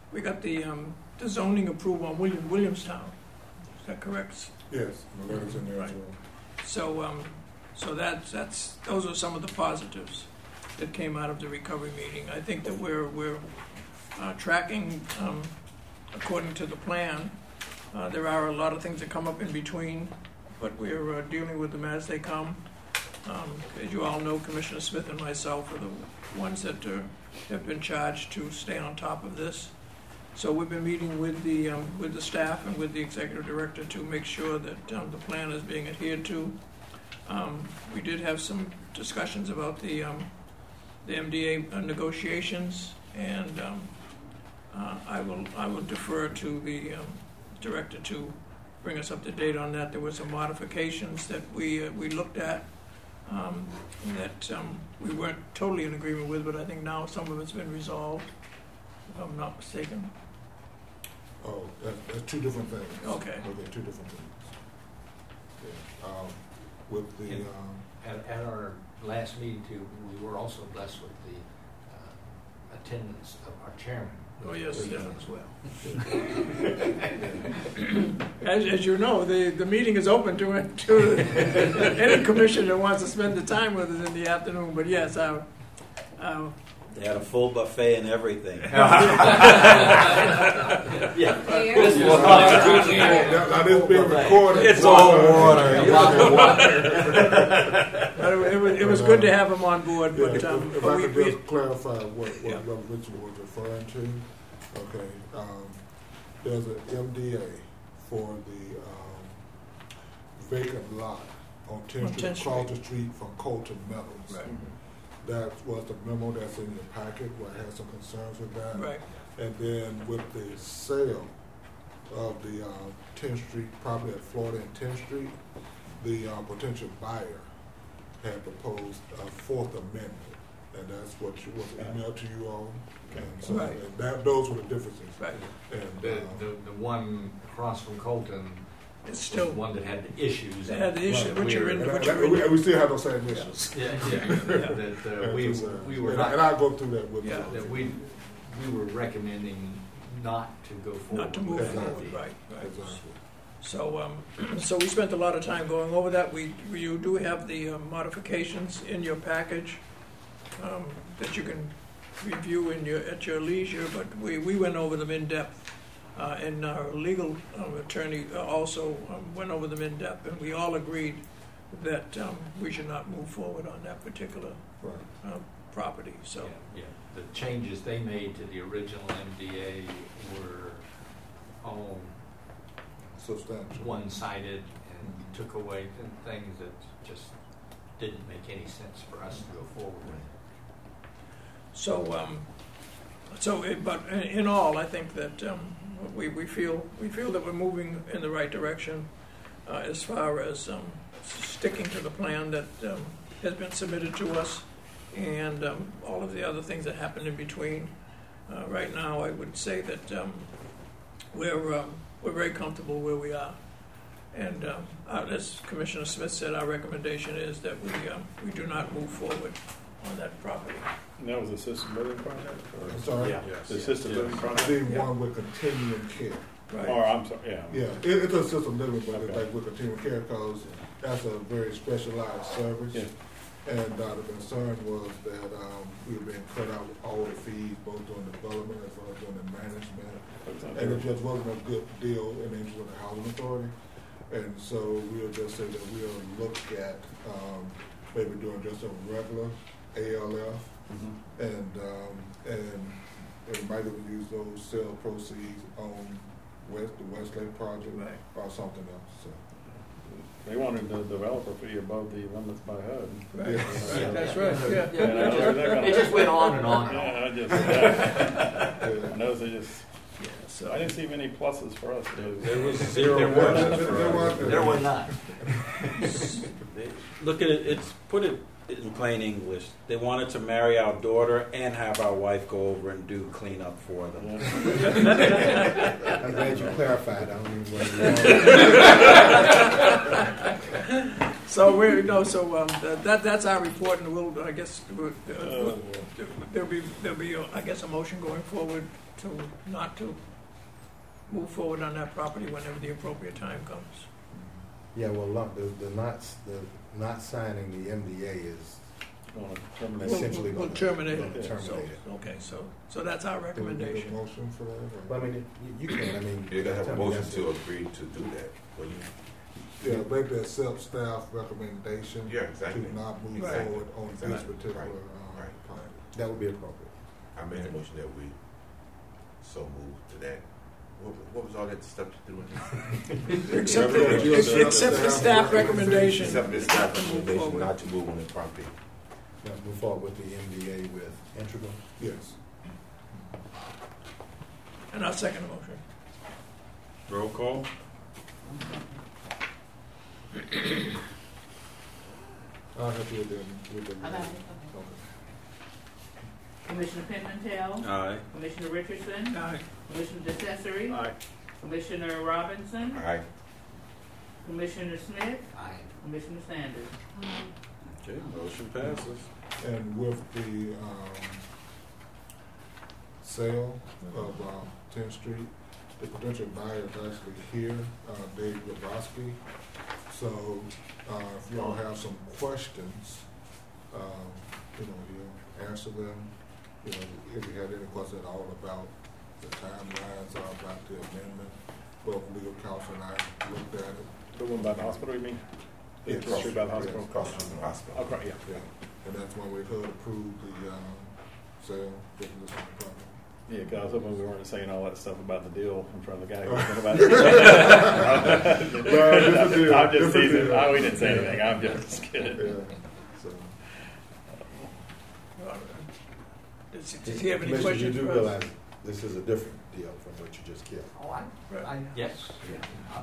[SPEAKER 11] we got the, um, the zoning approval on William, Williamstown. Is that correct?
[SPEAKER 10] Yes, the letter's in there as
[SPEAKER 11] Right.
[SPEAKER 10] well.
[SPEAKER 11] So, um, so that's, that's, those are some of the positives that came out of the recovery meeting. I think that we're, we're, uh, tracking, um, according to the plan. Uh, there are a lot of things that come up in between, but we're, uh, dealing with them as they come. Um, as you all know, Commissioner Smith and myself are the ones that, uh, have been charged to stay on top of this. So we've been meeting with the, um, with the staff and with the executive director to make sure that, um, the plan is being adhered to. Um, we did have some discussions about the, um, the M D A negotiations, and, um, uh, I will, I will defer to the, um, director to bring us up to date on that. There were some modifications that we, uh, we looked at, um, that, um, we weren't totally in agreement with, but I think now some of it's been resolved, if I'm not mistaken.
[SPEAKER 10] Oh, that's, that's two different things.
[SPEAKER 11] Okay.
[SPEAKER 10] Okay, two different things. Yeah. Um, with the,
[SPEAKER 6] And
[SPEAKER 10] um,
[SPEAKER 6] At, at our last meeting too, we were also blessed with the uh, attendance of our chairman.
[SPEAKER 11] Oh, yes, yeah.
[SPEAKER 6] As well.
[SPEAKER 11] As, as you know, the, the meeting is open to, to any commissioner that wants to spend the time with us in the afternoon, but yes, I, I,
[SPEAKER 3] They had a full buffet and everything.
[SPEAKER 8] Yeah.
[SPEAKER 10] This was now, now this being recorded.
[SPEAKER 3] It's all water.
[SPEAKER 11] but it, it was, it was good to have him on board,
[SPEAKER 10] Yeah,
[SPEAKER 11] but,
[SPEAKER 10] if,
[SPEAKER 11] um,
[SPEAKER 10] if
[SPEAKER 11] but
[SPEAKER 10] I
[SPEAKER 11] we,
[SPEAKER 10] could
[SPEAKER 11] we,
[SPEAKER 10] just clarify what, what
[SPEAKER 11] Yeah.
[SPEAKER 10] Reverend Richard was referring to. Okay, um, there's an M D A for the um, vacant lot on tenth
[SPEAKER 11] On
[SPEAKER 10] Street,
[SPEAKER 11] tenth
[SPEAKER 10] across the street from Colton Meadows.
[SPEAKER 11] Right.
[SPEAKER 10] That was the memo that's in your packet where I had some concerns with that.
[SPEAKER 11] right,
[SPEAKER 10] And then with the sale of the uh, tenth Street property at Florida and tenth Street, the uh, potential buyer had proposed a fourth amendment, and that's what you, was emailed to you all. And so
[SPEAKER 11] Right.
[SPEAKER 10] and that, those were the differences.
[SPEAKER 11] right.
[SPEAKER 10] And
[SPEAKER 6] The,
[SPEAKER 10] uh,
[SPEAKER 6] the, the one across from Colton
[SPEAKER 11] It's
[SPEAKER 6] was
[SPEAKER 11] still,
[SPEAKER 6] the one that had the issues.
[SPEAKER 11] they had the issue,
[SPEAKER 10] Right.
[SPEAKER 11] which are in,
[SPEAKER 10] and,
[SPEAKER 11] which
[SPEAKER 10] and,
[SPEAKER 11] are in.
[SPEAKER 10] we, and we still have those same issues.
[SPEAKER 6] Yeah, yeah, that uh,
[SPEAKER 10] And
[SPEAKER 6] we,
[SPEAKER 10] so,
[SPEAKER 6] we were
[SPEAKER 10] and, I, and
[SPEAKER 6] not,
[SPEAKER 10] I'll go through that with
[SPEAKER 11] Yeah.
[SPEAKER 10] you.
[SPEAKER 6] that we, we were recommending not to go forward.
[SPEAKER 11] Not to move
[SPEAKER 6] with
[SPEAKER 11] forward,
[SPEAKER 6] that.
[SPEAKER 11] right, right.
[SPEAKER 10] Exactly.
[SPEAKER 11] So, um, so we spent a lot of time going over that. We, we you do have the uh, modifications in your package um, that you can review in your at your leisure. But we, we went over them in depth, uh, and our legal um, attorney also um, went over them in depth, and we all agreed that um, we should not move forward on that particular
[SPEAKER 10] Right.
[SPEAKER 11] uh, property. So,
[SPEAKER 6] Yeah, yeah. The changes they made to the original M D A were all
[SPEAKER 10] Substantial.
[SPEAKER 6] one-sided and took away th- things that just didn't make any sense for us to go forward with.
[SPEAKER 11] So, um, so, it, but in, in all, I think that um, we, we feel we feel that we're moving in the right direction uh, as far as um, sticking to the plan that um, has been submitted to us, and um, all of the other things that happened in between. Uh, right now, I would say that um, we're um, we're very comfortable where we are, and um, uh, as Commissioner Smith said, our recommendation is that we um, we do not move forward on that property.
[SPEAKER 5] And that was assisted living project? or-
[SPEAKER 10] I'm sorry?
[SPEAKER 6] Yeah.
[SPEAKER 5] The assisted living
[SPEAKER 10] I
[SPEAKER 5] project?
[SPEAKER 10] did
[SPEAKER 11] Yeah.
[SPEAKER 10] one with continuing care.
[SPEAKER 11] Right.
[SPEAKER 5] Or, I'm sorry, yeah.
[SPEAKER 10] Yeah, it, it's a assisted living, but it's
[SPEAKER 5] Okay.
[SPEAKER 10] like with continuing care because that's a very specialized service.
[SPEAKER 5] Yeah.
[SPEAKER 10] And uh, the concern was that um, we were being cut out with all the fees, both doing development as well as doing the management. And it just wasn't a good deal in the interest of the housing authority. And so we'll just say that we'll look at um, maybe doing just a regular A L F
[SPEAKER 5] Mhm.
[SPEAKER 10] and um, and and might even use those sale proceeds on West the Westlake project
[SPEAKER 11] Right.
[SPEAKER 10] or something else. So.
[SPEAKER 5] They wanted the developer fee above the limits by H U D.
[SPEAKER 11] Right.
[SPEAKER 10] Yeah.
[SPEAKER 11] Yeah, that's right. Yeah.
[SPEAKER 6] Yeah,
[SPEAKER 5] And I know they're gonna-
[SPEAKER 6] it just went on and on and on.
[SPEAKER 5] Yeah, I just, yeah. I know they just,
[SPEAKER 11] Yeah, so
[SPEAKER 5] I didn't see many pluses for us.
[SPEAKER 3] There was zero
[SPEAKER 10] There
[SPEAKER 3] questions
[SPEAKER 10] was-
[SPEAKER 3] for
[SPEAKER 10] there
[SPEAKER 3] us.
[SPEAKER 10] was-
[SPEAKER 6] There was not.
[SPEAKER 3] They- Look at it, it's, put it in plain English. They wanted to marry our daughter and have our wife go over and do cleanup for them.
[SPEAKER 1] I'm glad you clarified. I don't even want to
[SPEAKER 11] So we're, you know, so um, that, that that's our report, and we'll, I guess, we'll, uh, we'll, there'll be there'll be, uh, I guess, a motion going forward to, not to move forward on that property whenever the appropriate time comes.
[SPEAKER 1] Yeah, well, lo- the, the not, the not signing the M D A is
[SPEAKER 5] Gonna terminate.
[SPEAKER 1] essentially
[SPEAKER 11] We'll- we'll
[SPEAKER 1] gonna-
[SPEAKER 11] terminate
[SPEAKER 1] gonna
[SPEAKER 11] it.
[SPEAKER 1] terminate
[SPEAKER 11] So-
[SPEAKER 1] it.
[SPEAKER 11] Okay, so, so that's our
[SPEAKER 10] Do we need a
[SPEAKER 11] recommendation.
[SPEAKER 10] motion for that? or-
[SPEAKER 1] But I mean, you, you can, I mean.
[SPEAKER 9] You gotta have a
[SPEAKER 1] tell me
[SPEAKER 9] motion
[SPEAKER 1] that's
[SPEAKER 9] to
[SPEAKER 1] it.
[SPEAKER 9] agree to do that. Well, you,
[SPEAKER 10] Yeah, maybe accept staff recommendation
[SPEAKER 9] Yeah, exactly.
[SPEAKER 10] to not move
[SPEAKER 11] Right.
[SPEAKER 10] forward on this
[SPEAKER 9] Exactly.
[SPEAKER 10] particular,
[SPEAKER 9] Right.
[SPEAKER 10] um,
[SPEAKER 9] Right.
[SPEAKER 10] plan.
[SPEAKER 1] That would be appropriate.
[SPEAKER 9] I made a motion that we so move to that. What, what was all that stuff you threw in?
[SPEAKER 11] Accept
[SPEAKER 10] Yeah,
[SPEAKER 11] the,
[SPEAKER 10] you accept
[SPEAKER 11] accept the
[SPEAKER 10] the
[SPEAKER 11] staff
[SPEAKER 10] staff
[SPEAKER 11] recommendation.
[SPEAKER 9] Except the staff
[SPEAKER 11] Not to move
[SPEAKER 9] recommendation
[SPEAKER 11] forward.
[SPEAKER 9] not to move on the property.
[SPEAKER 1] Now, move forward with the M D A with Integral.
[SPEAKER 10] Yes.
[SPEAKER 11] And I'll second the motion.
[SPEAKER 3] Roll call.
[SPEAKER 10] I'll help you with the, with the.
[SPEAKER 4] I got it, okay. Commissioner Pimentel,
[SPEAKER 3] Aye.
[SPEAKER 4] Commissioner Richardson,
[SPEAKER 11] Aye.
[SPEAKER 4] Commissioner DeCesare,
[SPEAKER 5] Aye.
[SPEAKER 4] Commissioner Robinson,
[SPEAKER 9] Aye.
[SPEAKER 4] Commissioner Smith,
[SPEAKER 6] Aye.
[SPEAKER 4] Commissioner Sanders.
[SPEAKER 3] Okay, motion passes.
[SPEAKER 10] And with the, um, sale of, um, tenth Street, the potential buyer is actually here, uh, Dave Grabowski. So, uh, if y'all have some questions, um, you know, he'll answer them. You know, if you had any questions at all about the timelines or about the amendment, both legal counsel and I looked at it.
[SPEAKER 5] The one by the hospital, you mean?
[SPEAKER 10] Yeah,
[SPEAKER 5] The street by the hospital?
[SPEAKER 9] Across from the hospital.
[SPEAKER 5] Okay, yeah.
[SPEAKER 10] Yeah, and that's when we could approve the, um, sale, getting this on the property.
[SPEAKER 5] Yeah, because I was hoping we weren't saying all that stuff about the deal in front of the guy who was going about it.
[SPEAKER 10] Well, different deal,
[SPEAKER 5] I'm just
[SPEAKER 10] different
[SPEAKER 5] teasing.
[SPEAKER 10] deal.
[SPEAKER 5] Oh, we didn't say anything. I'm just kidding.
[SPEAKER 10] Yeah, so.
[SPEAKER 11] All right. Does, does he have any
[SPEAKER 1] Commissioner,
[SPEAKER 11] questions
[SPEAKER 1] you do
[SPEAKER 11] for us?
[SPEAKER 1] realize this is a different deal from what you just killed.
[SPEAKER 6] Oh, I,
[SPEAKER 11] Right.
[SPEAKER 6] I, yes. Yeah.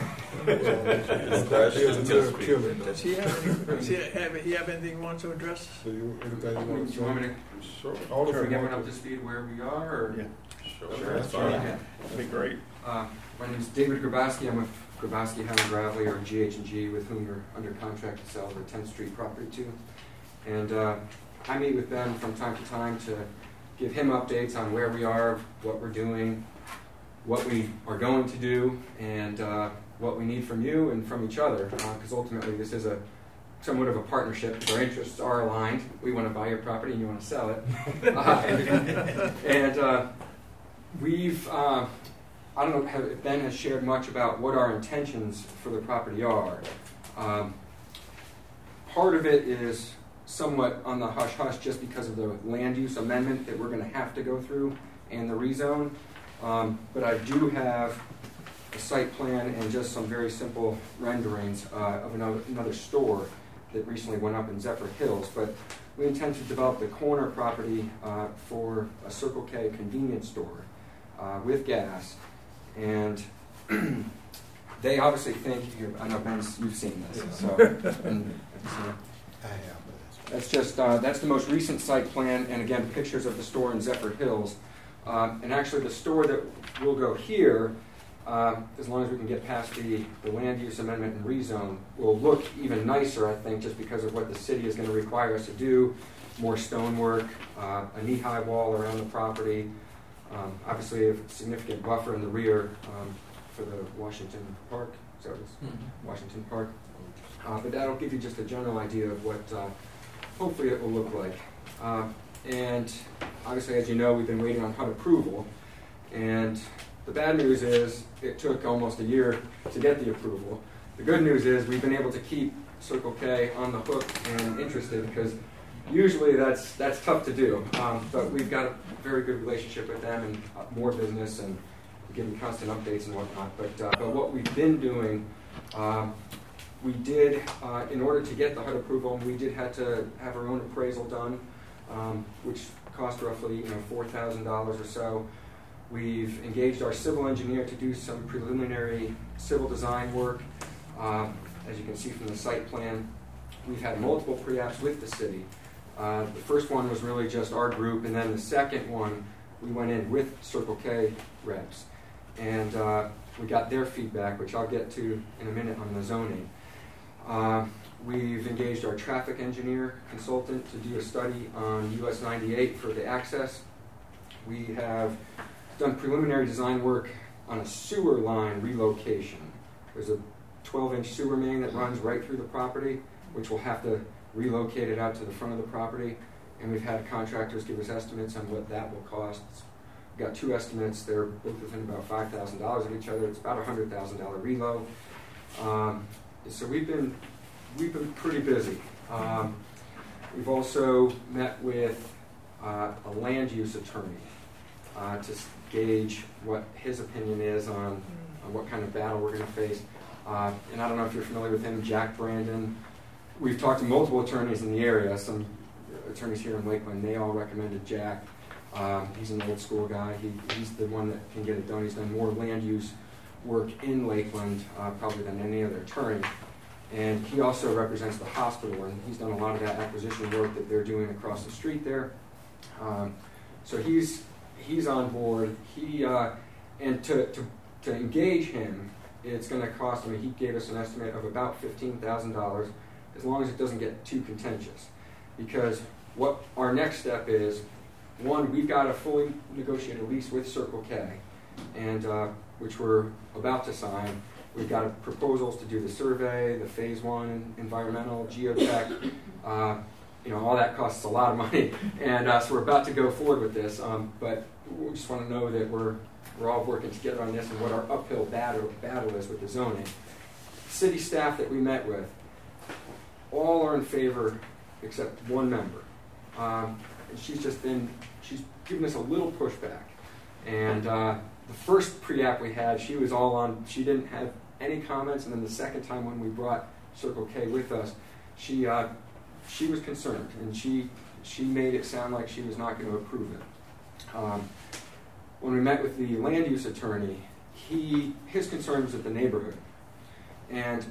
[SPEAKER 10] That is a little killing, though.
[SPEAKER 11] Does he have, any, does he have, he have anything he wants to address?
[SPEAKER 10] Do you, anything you
[SPEAKER 12] Do
[SPEAKER 10] want to
[SPEAKER 12] you want me
[SPEAKER 10] say?
[SPEAKER 12] to
[SPEAKER 3] Sure.
[SPEAKER 10] All the
[SPEAKER 12] bring everyone
[SPEAKER 10] free-
[SPEAKER 12] up to speed where we are, or?
[SPEAKER 5] Yeah,
[SPEAKER 3] Sure.
[SPEAKER 12] Okay.
[SPEAKER 3] That's fine.
[SPEAKER 12] Okay.
[SPEAKER 5] that'd be great.
[SPEAKER 12] Uh, My name is David Grabowski. I'm with Grabowski, Hammond, Gravely, or G H and G, with whom we're under contract to sell the tenth Street property to. And uh, I meet with Ben from time to time to give him updates on where we are, what we're doing, what we are going to do, and uh, what we need from you and from each other. Because ultimately, this is a somewhat of a partnership. Our interests are aligned. We want to buy your property, and you want to sell it. Uh, and uh, we've. Uh, I don't know if Ben has shared much about what our intentions for the property are. Um, part of it is somewhat on the hush-hush just because of the land use amendment that we're going to have to go through and the rezone. Um, but I do have a site plan and just some very simple renderings uh, of another, another store that recently went up in Zephyr Hills. But we intend to develop the corner property uh, for a Circle K convenience store uh, with gas. And they obviously think, I know Ben, you've seen this, so, and, have you seen it?
[SPEAKER 1] I have, but
[SPEAKER 12] That's just, uh, that's the most recent site plan, and again, pictures of the store in Zephyr Hills. Um, and actually, the store that will go here, uh, as long as we can get past the, the land use amendment and rezone, will look even nicer, I think, just because of what the city is going to require us to do. More stonework, uh, a knee-high wall around the property, um, obviously a significant buffer in the rear um, for the Washington Park, so it's
[SPEAKER 6] Mm-hmm.
[SPEAKER 12] Washington Park. Uh, but that'll give you just a general idea of what uh, hopefully it will look like. Uh, and obviously, as you know, we've been waiting on H U D approval. And the bad news is it took almost a year to get the approval. The good news is we've been able to keep Circle K on the hook and interested, because usually that's that's tough to do. Um, but we've got a very good relationship with them and uh, more business, and we give them constant updates and whatnot. But, uh, but what we've been doing, um, we did, uh, in order to get the H U D approval, we did have to have our own appraisal done, um, which cost roughly you know four thousand dollars or so. We've engaged our civil engineer to do some preliminary civil design work. Um, as you can see from the site plan, we've had multiple pre-apps with the city. Uh, the first one was really just our group, and then the second one, we went in with Circle K reps. And uh, we got their feedback, which I'll get to in a minute on the zoning. Uh, we've engaged our traffic engineer consultant to do a study on U S ninety-eight for the access. We have done preliminary design work on a sewer line relocation. There's a twelve-inch sewer main that runs right through the property, which we'll have to relocate it out to the front of the property. And we've had contractors give us estimates on what that will cost. We've got two estimates. They're both within about five thousand dollars of each other. It's about a one hundred thousand dollars relo. Um, so we've been, we've been pretty busy. Um, we've also met with uh, a land use attorney uh, to gauge what his opinion is on, on what kind of battle we're going to face. Uh, and I don't know if you're familiar with him, Jack Brandon. We've talked to multiple attorneys in the area, some attorneys here in Lakeland. They all recommended Jack. Um, he's an old school guy. He, he's the one that can get it done. He's done more land use work in Lakeland uh, probably than any other attorney. And he also represents the hospital, and he's done a lot of that acquisition work that they're doing across the street there. Um, so he's he's on board. He uh, and to, to to engage him, it's going to cost him. He gave us an estimate of about fifteen thousand dollars, as long as it doesn't get too contentious. Because what our next step is, one, we've got a fully negotiated lease with Circle K, and uh, which we're about to sign. We've got proposals to do the survey, the phase one, environmental, geotech. Uh, you know, all that costs a lot of money, and uh, so we're about to go forward with this. Um, but we just want to know that we're we're all working together on this, and what our uphill battle battle is with the zoning. City staff that we met with, all are in favor except one member. Um, and she's just been she's given us a little pushback, and. Uh, The first pre-app we had, she was all on, she didn't have any comments, and then the second time when we brought Circle K with us, she uh, she was concerned, and she she made it sound like she was not going to approve it. Um, when we met with the land use attorney, he his concern was at the neighborhood, and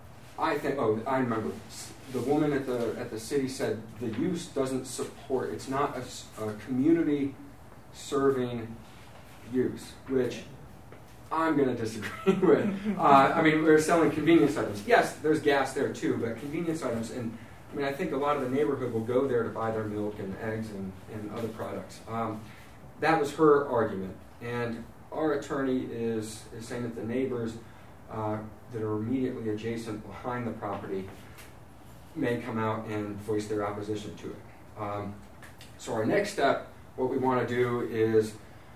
[SPEAKER 12] I think, oh, I remember, the woman at the at the city said the use doesn't support, it's not a, a community serving use, which I'm going to disagree with. Uh, I mean, we're selling convenience items. Yes, there's gas there too, but convenience items, and I mean, I think a lot of the neighborhood will go there to buy their milk and eggs and, and other products. Um, that was her argument, and our attorney is, is saying that the neighbors uh, that are immediately adjacent behind the property may come out and voice their opposition to it. Um, so our next step, what we want to do is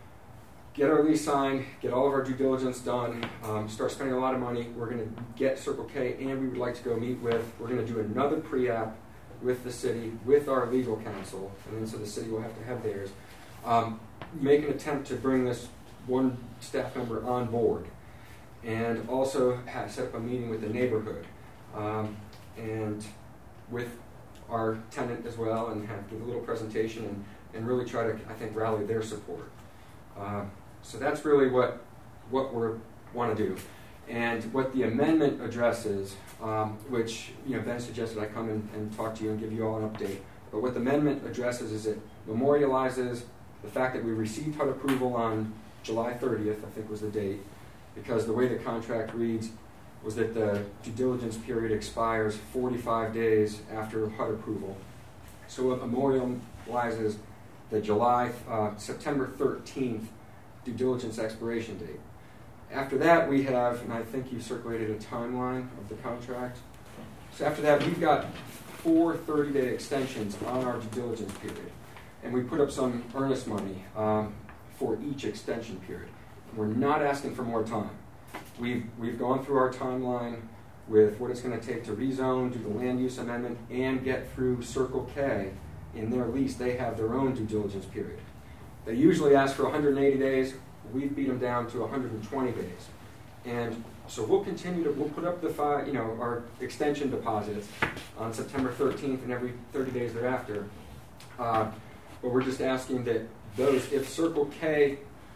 [SPEAKER 12] get our lease signed, get all of our due diligence done, um, start spending a lot of money. We're going to get Circle K, and we would like to go meet with, we're going to do another pre-app with the city, with our legal counsel, and then so the city will have to have theirs. Um, make an attempt to bring this one staff member on board, and also have set up a meeting with the neighborhood, um, and with our tenant as well, and have give a little presentation, and, and really try to, I think, rally their support. Uh, so that's really what what we want to do, and what the amendment addresses, um, which you know Ben suggested I come in and talk to you and give you all an update. But what the amendment addresses is it memorializes the fact that we received H U D approval on July thirtieth, I think was the date, because the way the contract reads was that the due diligence period expires forty-five days after H U D approval. So it memorializes the July, uh, September thirteenth due diligence expiration date. After that, we have, and I think you circulated a timeline of the contract. So after that, we've got four thirty-day extensions on our due diligence period. And we put up some earnest money um, for each extension period. We're not asking for more time. We've, we've gone through our timeline with what it's going to take to rezone, do the land use amendment, and get through Circle K. In their lease, they have their own due diligence period. They usually ask for one hundred eighty days. We've beat them down to one hundred twenty days. And so we'll continue to, we'll put up the five, you know, our extension deposits on September thirteenth and every thirty days thereafter. Uh, but we're just asking that those, if Circle K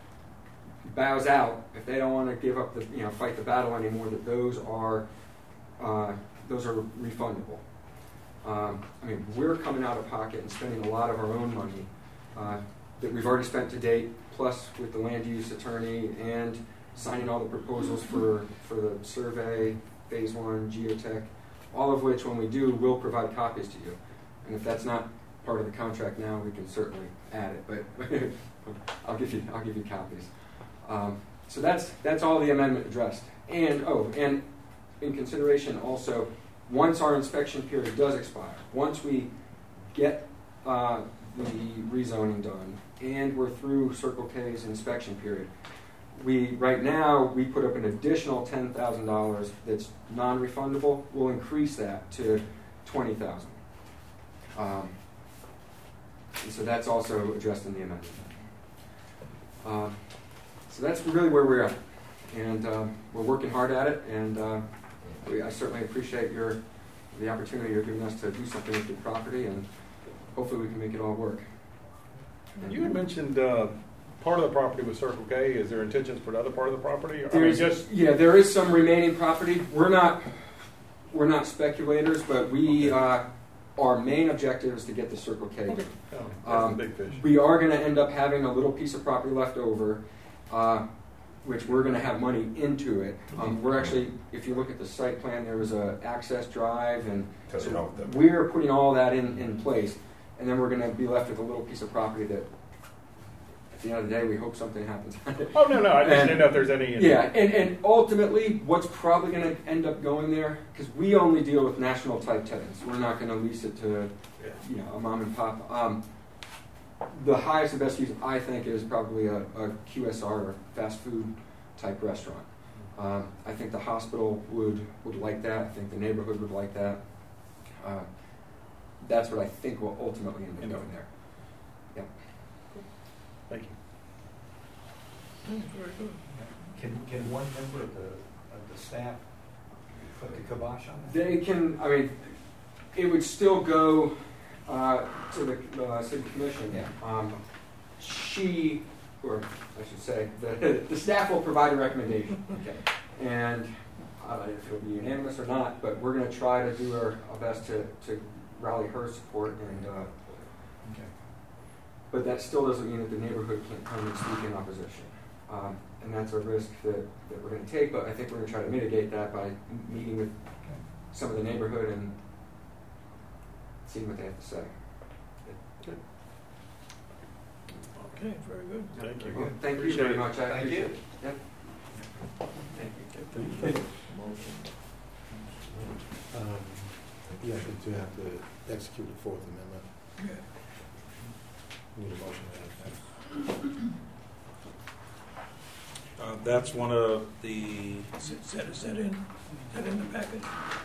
[SPEAKER 12] bows out, if they don't want to give up the, you know, fight the battle anymore, that those are, uh, those are refundable. Um, I mean, we're coming out of pocket and spending a lot of our own money uh, that we've already spent to date, plus with the land use attorney and signing all the proposals for, for the survey, phase one, geotech, all of which, when we do, we'll provide copies to you. And if that's not part of the contract now, we can certainly add it, but I'll give you I'll give you copies. Um, so that's that's all the amendment addressed. And oh, and in consideration also, once our inspection period does expire, once we get uh, the rezoning done and we're through Circle K's inspection period, we right now we put up an additional ten thousand dollars that's non-refundable. We'll increase that to twenty thousand dollars. Um, and so that's also addressed in the amendment. Uh, so that's really where we're at, and uh, we're working hard at it. And uh, we, I certainly appreciate your the opportunity you're giving us to do something with your property, and hopefully we can make it all work.
[SPEAKER 5] You had mentioned uh, part of the property was Circle K. Is there intentions for the other part of the property? Or, I mean, just
[SPEAKER 12] yeah, there is some remaining property. We're not we're not speculators, but we uh, our main objective is to get the Circle K.
[SPEAKER 5] Oh, that's
[SPEAKER 12] um,
[SPEAKER 5] the big fish.
[SPEAKER 12] We are going to end up having a little piece of property left over, uh, which we're going to have money into it. Um, we're actually, if you look at the site plan, there was a access drive, and so we're putting all that in, in place, and then we're going to be left with a little piece of property that, at the end of the day, we hope something happens.
[SPEAKER 5] Oh, no, no, I just
[SPEAKER 12] and,
[SPEAKER 5] didn't know if there's any.
[SPEAKER 12] Yeah, and, and ultimately, what's probably going to end up going there, because we only deal with national type tenants. We're not going to lease it to, you know, a mom and pop. Um, the highest and best use, I think, is probably a, a Q S R or fast food type restaurant. Um, I think the hospital would, would like that. I think the neighborhood would like that. Uh, that's what I think will ultimately end up going there. Yeah.
[SPEAKER 5] Thank you.
[SPEAKER 11] Very good.
[SPEAKER 6] Can, can one member of the, of the staff put the kibosh on that?
[SPEAKER 12] They can, I mean, it would still go uh, to the uh, city commission.
[SPEAKER 6] Yeah.
[SPEAKER 12] Um, she, or I should say, the, the staff will provide a recommendation.
[SPEAKER 6] Okay.
[SPEAKER 12] And I don't know if it'll be unanimous or not, but we're going to try to do our, our best to, to rally her support. And uh,
[SPEAKER 6] okay.
[SPEAKER 12] But that still doesn't mean that the neighborhood can't come and speak in opposition. Um, and that's a risk that, that we're going to take, but I think we're going to try to mitigate that by meeting with some of the neighborhood and seeing what they have to say.
[SPEAKER 5] Good.
[SPEAKER 11] Okay, very good.
[SPEAKER 5] Thank you.
[SPEAKER 12] Well, thank
[SPEAKER 5] Appreciate
[SPEAKER 12] you very
[SPEAKER 5] it.
[SPEAKER 12] much. I
[SPEAKER 6] Thank
[SPEAKER 12] appreciate
[SPEAKER 6] you.
[SPEAKER 12] it. Yep.
[SPEAKER 5] Thank you.
[SPEAKER 1] Um, you have to have to execute the Fourth Amendment.
[SPEAKER 11] Yeah.
[SPEAKER 1] Need a motion to that effect.
[SPEAKER 3] Uh, that's one of the.
[SPEAKER 11] Is, it, is, that, is that in? Is that in the package?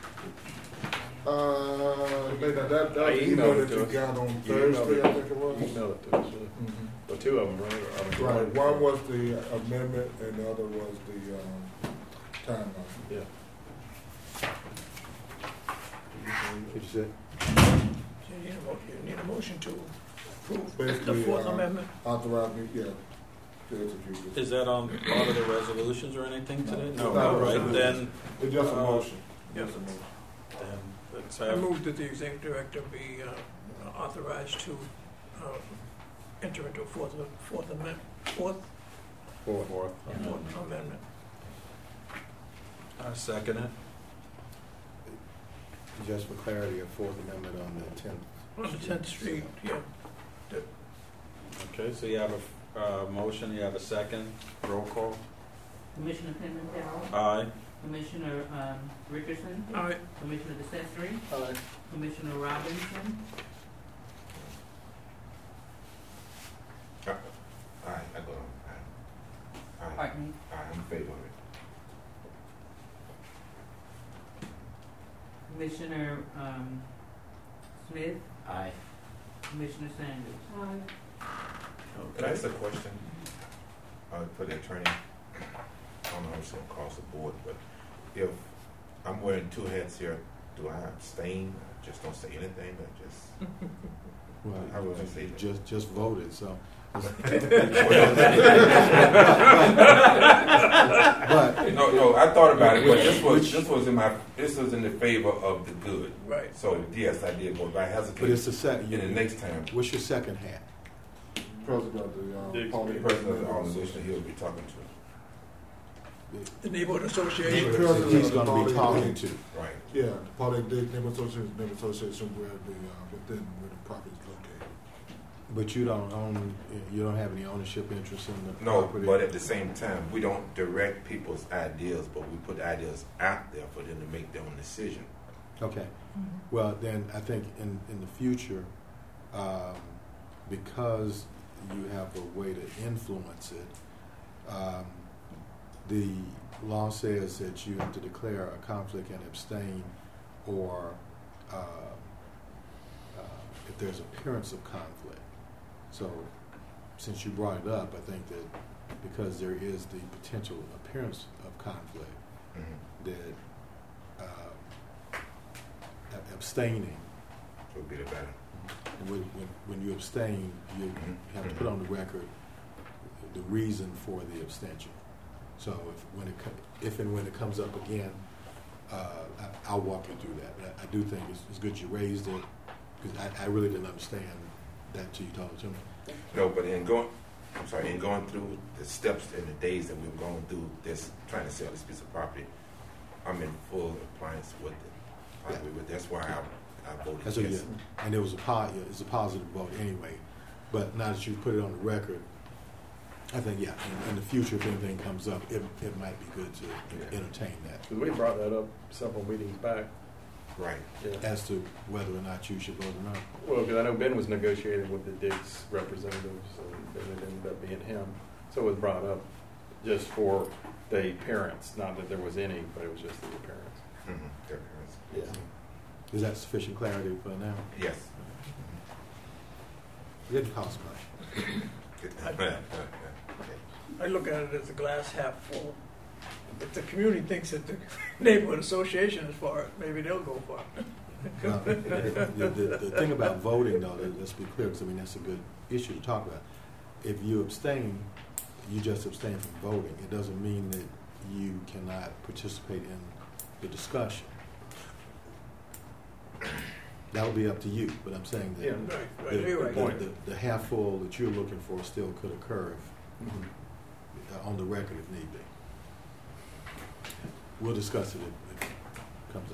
[SPEAKER 10] Uh, maybe that, that
[SPEAKER 5] I
[SPEAKER 10] was the
[SPEAKER 5] emailed
[SPEAKER 10] email
[SPEAKER 5] it
[SPEAKER 10] that
[SPEAKER 5] to
[SPEAKER 10] you
[SPEAKER 5] us.
[SPEAKER 10] got on
[SPEAKER 5] You emailed
[SPEAKER 10] Thursday,
[SPEAKER 5] it.
[SPEAKER 10] I think it was.
[SPEAKER 5] Email it to us.
[SPEAKER 10] Mm-hmm.
[SPEAKER 5] Well, two of them, right? Or- or-
[SPEAKER 10] Right, one was the amendment and the other was the um, timeline.
[SPEAKER 5] Yeah.
[SPEAKER 1] Did you say?
[SPEAKER 11] So you need a, mo- you need a motion to approve the
[SPEAKER 10] Basically,
[SPEAKER 11] Fourth
[SPEAKER 10] uh,
[SPEAKER 11] Amendment?
[SPEAKER 10] Authorize me, yeah, to execute this.
[SPEAKER 3] Is that on part of the resolutions or anything today? No,
[SPEAKER 10] It's not
[SPEAKER 3] no,
[SPEAKER 10] a
[SPEAKER 3] right?
[SPEAKER 10] resolution.
[SPEAKER 3] Then,
[SPEAKER 10] It's just a
[SPEAKER 3] uh,
[SPEAKER 10] motion.
[SPEAKER 11] Yes.
[SPEAKER 10] Just a motion.
[SPEAKER 3] then let's
[SPEAKER 11] I
[SPEAKER 3] have.
[SPEAKER 11] move that the executive director be uh, authorized to uh, enter into a Fourth, fourth Amendment. Fourth,
[SPEAKER 1] Fourth.
[SPEAKER 3] Fourth.
[SPEAKER 11] fourth Amendment.
[SPEAKER 3] I second it.
[SPEAKER 1] Just for clarity, a Fourth Amendment on the tenth.
[SPEAKER 11] On the tenth Street, yeah.
[SPEAKER 3] Okay, so you have a uh, motion, you have a second. Roll call.
[SPEAKER 4] Commissioner Pimentel,
[SPEAKER 3] Aye.
[SPEAKER 4] Commissioner um, Richardson,
[SPEAKER 11] All right.
[SPEAKER 4] Commissioner DeSestre,
[SPEAKER 5] Aye.
[SPEAKER 4] Commissioner Robinson,
[SPEAKER 9] Aye, I go on. Aye. Aye.
[SPEAKER 4] pardon me,
[SPEAKER 9] Aye, I'm in favor of it.
[SPEAKER 4] Commissioner um, Smith,
[SPEAKER 6] Aye.
[SPEAKER 4] Commissioner Sanders.
[SPEAKER 9] Can I ask a question uh, for the attorney? I don't know if it's going to cost the board, but if I'm wearing two hats here, do I abstain? Just don't say anything, but just...
[SPEAKER 1] Well,
[SPEAKER 9] How would you say
[SPEAKER 1] you
[SPEAKER 9] that?
[SPEAKER 1] just just voted, so. But
[SPEAKER 9] No, no, I thought about it, but this was this was in my this was in the favor of the good.
[SPEAKER 11] Right.
[SPEAKER 9] So yes, I did vote, but I
[SPEAKER 1] but
[SPEAKER 9] hesitate.
[SPEAKER 1] it's the second.
[SPEAKER 9] in the next time,
[SPEAKER 1] What's your second hat?
[SPEAKER 10] President of the,
[SPEAKER 5] The
[SPEAKER 10] um,
[SPEAKER 9] the president of the organization he'll be talking to.
[SPEAKER 11] The neighborhood association.
[SPEAKER 1] That he's going to be
[SPEAKER 10] Paulding
[SPEAKER 1] talking
[SPEAKER 10] Dig.
[SPEAKER 1] to.
[SPEAKER 9] Right.
[SPEAKER 10] Yeah, the Paulding Dig Neighborhood Association, neighborhood association where the, uh, within where the property is located.
[SPEAKER 1] But you don't own, you don't have any ownership interest in the
[SPEAKER 9] No,
[SPEAKER 1] property?
[SPEAKER 9] but at the same time, we don't direct people's ideas, but we put ideas out there for them to make their own decision.
[SPEAKER 1] Okay. Well, then I think in, in the future, um, because you have a way to influence it, um, the law says that you have to declare a conflict and abstain, or uh, uh, if there's appearance of conflict. So since you brought it up, I think that because there is the potential appearance of conflict,
[SPEAKER 9] Mm-hmm.
[SPEAKER 1] that uh, ab- abstaining,
[SPEAKER 9] Would be the better.
[SPEAKER 1] when, when, when you abstain, you
[SPEAKER 9] Mhm.
[SPEAKER 1] have to put on the record the reason for the abstention. So if, when it, co- if and when it comes up again, uh, I, I'll walk you through that. But I, I do think it's, it's good you raised it, because I, I really didn't understand that until you told it to me.
[SPEAKER 9] No, but in going, I'm sorry, in going through the steps and the days that we've gone through this, trying to sell this piece of property, I'm in full compliance with it. I agree with, that's why I, I voted
[SPEAKER 1] And so,
[SPEAKER 9] yes.
[SPEAKER 1] yeah, and it was a po- yeah, it's a positive vote anyway. But now that you put it on the record, I think, yeah, in, in the future, if anything comes up, it, it might be good to
[SPEAKER 9] Yeah.
[SPEAKER 1] entertain that.
[SPEAKER 5] Because we brought that up several meetings back.
[SPEAKER 9] Right.
[SPEAKER 5] Yeah.
[SPEAKER 1] As to whether or not you should vote or not.
[SPEAKER 5] Well, because I know Ben was negotiating with the Diggs representatives, and then it ended up being him. So it was brought up just for the appearance, not that there was any, but it was just the appearance.
[SPEAKER 9] Mm-hmm. Their parents.
[SPEAKER 5] Yeah.
[SPEAKER 1] Is that sufficient clarity for now?
[SPEAKER 9] Yes.
[SPEAKER 1] It didn't cost much.
[SPEAKER 9] Okay.
[SPEAKER 11] I look at it as a glass half full. If the community thinks that the neighborhood association is for it, maybe they'll go for it.
[SPEAKER 1] Well, the, the, the, the thing about voting, though, let- let's be clear, because I mean that's a good issue to talk about. If you abstain, you just abstain from voting. It doesn't mean that you cannot participate in the discussion. That'll be up to you, but I'm saying that
[SPEAKER 5] Yeah.
[SPEAKER 11] Right,
[SPEAKER 1] the,
[SPEAKER 11] right, you're right.
[SPEAKER 1] the, the, the half full that you're looking for still could occur if,
[SPEAKER 5] Mhm.
[SPEAKER 1] uh, on the record if need be. We'll discuss it if, if it comes up.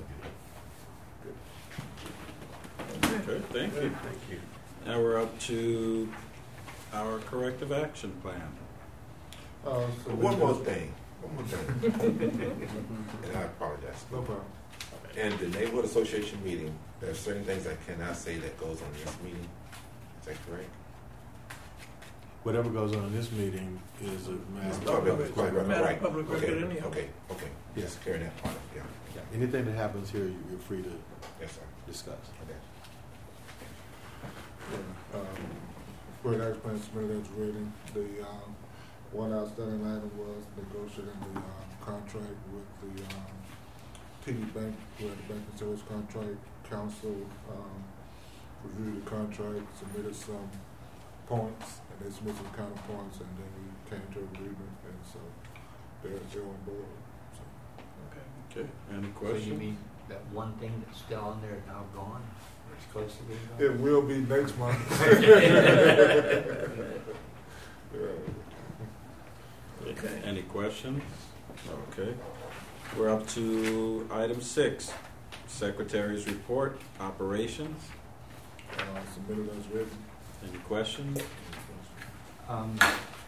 [SPEAKER 3] Okay, thank you.
[SPEAKER 5] Thank you.
[SPEAKER 3] Now we're up to our corrective action plan.
[SPEAKER 10] Uh, so
[SPEAKER 9] One more thing, one more thing, and I apologize.
[SPEAKER 10] No problem.
[SPEAKER 9] In the neighborhood association meeting, there are certain things I cannot say that goes on this meeting. Is that correct?
[SPEAKER 1] Whatever goes on in this meeting is a
[SPEAKER 9] It's
[SPEAKER 1] matter
[SPEAKER 9] public,
[SPEAKER 1] of
[SPEAKER 9] it's
[SPEAKER 1] right,
[SPEAKER 9] public,
[SPEAKER 1] right,
[SPEAKER 9] right.
[SPEAKER 11] public
[SPEAKER 9] Okay,
[SPEAKER 11] record anyhow.
[SPEAKER 9] Okay, okay, yes, carry that part, yeah,
[SPEAKER 1] Yeah. Anything that happens here, you- you're free to
[SPEAKER 9] yes, sir.
[SPEAKER 1] discuss.
[SPEAKER 9] Okay.
[SPEAKER 10] Um, For the next plan submitted as written, the, um, one outstanding item was negotiating the, um, contract with the, um, T D Bank, where the banking service contract council, um, reviewed the contract, submitted some points, and they submitted some counter points, and then we came to agreement, and so they're still on board, so.
[SPEAKER 3] Okay, any
[SPEAKER 6] So you
[SPEAKER 3] questions?
[SPEAKER 6] mean that one thing that's still on there is now gone? Or it's close to being gone?
[SPEAKER 10] It will be next month.
[SPEAKER 3] Okay, any questions? Okay. We're up to item six, Secretary's report, operations.
[SPEAKER 10] Uh, submitted as written.
[SPEAKER 3] Any questions?
[SPEAKER 6] Um,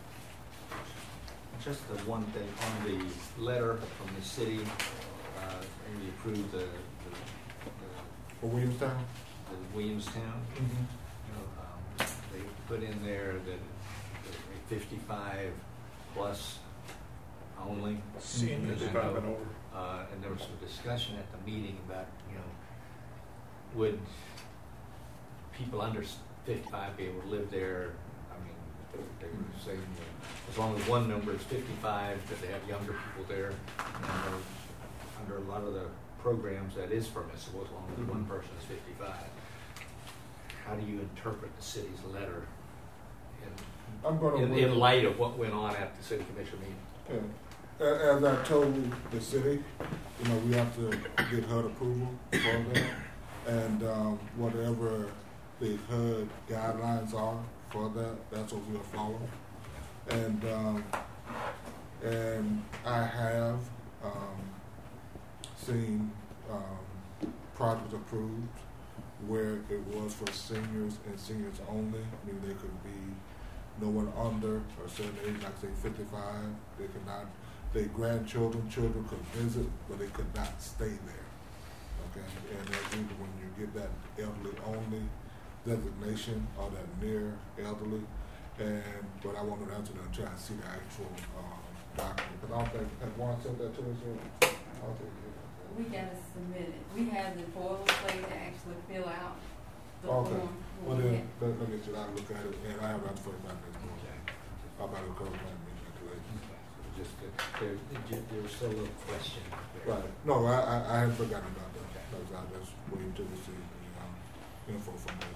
[SPEAKER 6] Just the one thing, on the letter from the city, uh, and we approved the, the,
[SPEAKER 10] For Williamstown?
[SPEAKER 6] the Williamstown,
[SPEAKER 10] Mm-hmm.
[SPEAKER 6] you know, um, they put in there that that fifty-five plus only.
[SPEAKER 11] Seniors.
[SPEAKER 6] I
[SPEAKER 5] Fifty-five
[SPEAKER 6] know,
[SPEAKER 5] and over.
[SPEAKER 6] Uh, and there was some discussion at the meeting about, you know, would people under fifty-five be able to live there? I mean, they were saying that as long as one number is fifty-five, that they have younger people there. And under, under a lot of the programs, that is permissible as long as one person is fifty-five. How do you interpret the city's letter in,
[SPEAKER 10] I'm gonna.
[SPEAKER 6] in, in light of what went on at the city commission meeting?
[SPEAKER 10] Yeah. A- As I told the city, you know, we have to get H U D approval for that. And um, whatever the H U D guidelines are for that, that's what we'll follow. And um, And I have um, seen um, projects approved where it was for seniors and seniors only, meaning they could be no one under a certain age, like say fifty-five. They could not, their grandchildren, children could visit, but they could not stay there. Okay, and that's usually when you get that elderly only designation or that near elderly. And but I wanted to answer them, try to see the actual um, document. But I don't think, have Warren sent that to us yet? I don't think he did.
[SPEAKER 13] We got to submit it. We have the boilerplate to actually fill out the
[SPEAKER 10] Okay.
[SPEAKER 13] form.
[SPEAKER 10] Well then, let, let me get you, I'll look at it, and I have asked for it back next month. I'll about to cover that meeting today.
[SPEAKER 6] Just that there, there was still a little question there.
[SPEAKER 10] Right. No, I, I, I haven't forgotten about that. Okay. I just waiting to receive the um, info from them.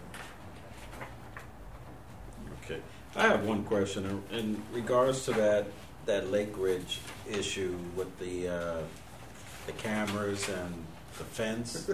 [SPEAKER 3] Okay. I have one question in, in regards to that that Lake Ridge issue with the uh, the cameras and the fence.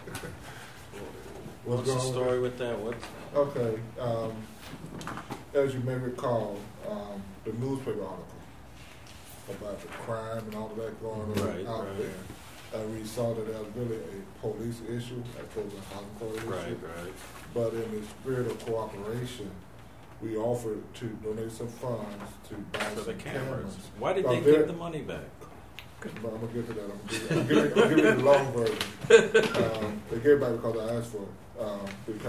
[SPEAKER 3] What's the story with that? What's
[SPEAKER 10] okay. Um, as you may recall, um, the newspaper article about the crime and all of that going on
[SPEAKER 3] right,
[SPEAKER 10] out
[SPEAKER 3] right.
[SPEAKER 10] there, and we saw that that was really a police issue as opposed to a housing authority
[SPEAKER 3] right,
[SPEAKER 10] issue.
[SPEAKER 3] right.
[SPEAKER 10] But in the spirit of cooperation, we offered to donate some funds to buy
[SPEAKER 3] For
[SPEAKER 10] some
[SPEAKER 3] the cameras.
[SPEAKER 10] cameras.
[SPEAKER 3] Why did
[SPEAKER 10] Now,
[SPEAKER 3] they
[SPEAKER 10] there-
[SPEAKER 3] give the money back?
[SPEAKER 10] But I'm gonna get to that. I'm gonna give, I'm giving, I'm giving you the long version. Um, they gave it back because I asked for it. Um,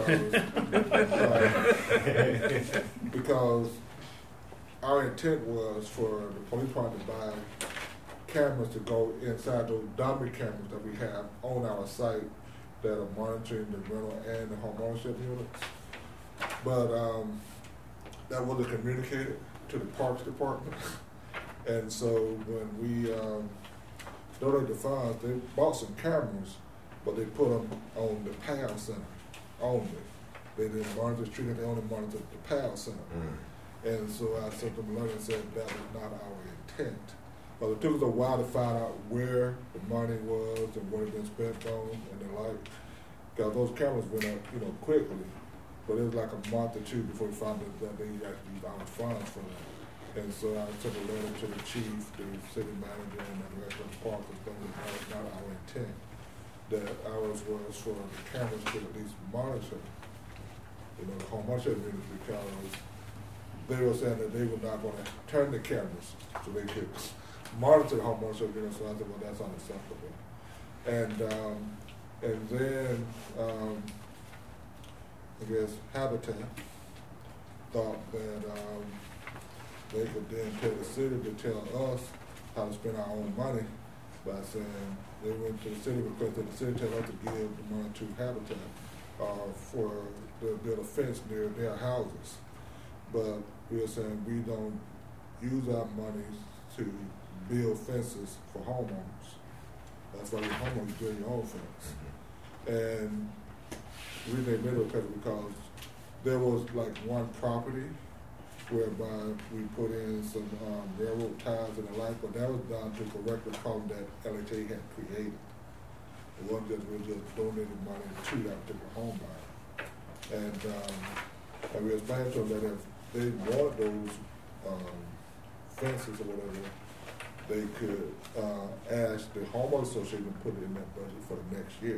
[SPEAKER 10] because uh, because our intent was for the police department to buy cameras to go inside those dummy cameras that we have on our site that are monitoring the rental and the home ownership units. But um, that wasn't communicated to the Parks Department. And so when we um, donated the funds, they bought some cameras, but they put them on the P A L Center only. They didn't monitor the street, they only monitored the P A L Center. Mm. And so I sent them a letter and said that was not our intent. But it took us a while to find out where the money was and what it had been spent on and the like. Because those cameras went up, you know, quickly. But it was like a month or two before we found out that they actually used our funds for that. And so I sent a letter to the chief, the city manager, and the director of the park, that that was not our intent. That ours was for the cameras to at least monitor, you know, the home ownership units, because they were saying that they were not going to turn the cameras so they could monitor the home ownership units. So I said, well, that's unacceptable. And um, and then um, I guess Habitat thought that. Um, They could then tell the city to tell us how to spend our own money by saying they went to the city because the city tell us to give the money to Habitat uh, for to build a fence near their houses. But we are saying we don't use our money to build fences for homeowners. That's why the homeowners build your own fence. And we made middle because because there was like one property whereby we put in some um, railroad ties and the like, but that was done to correct the problem that L H A had created. It wasn't just we just donated money to that particular home buyer. And, um, and we explained to them that if they wanted those um, fences or whatever, they could uh, ask the homeowners association to put it in that budget for the next year.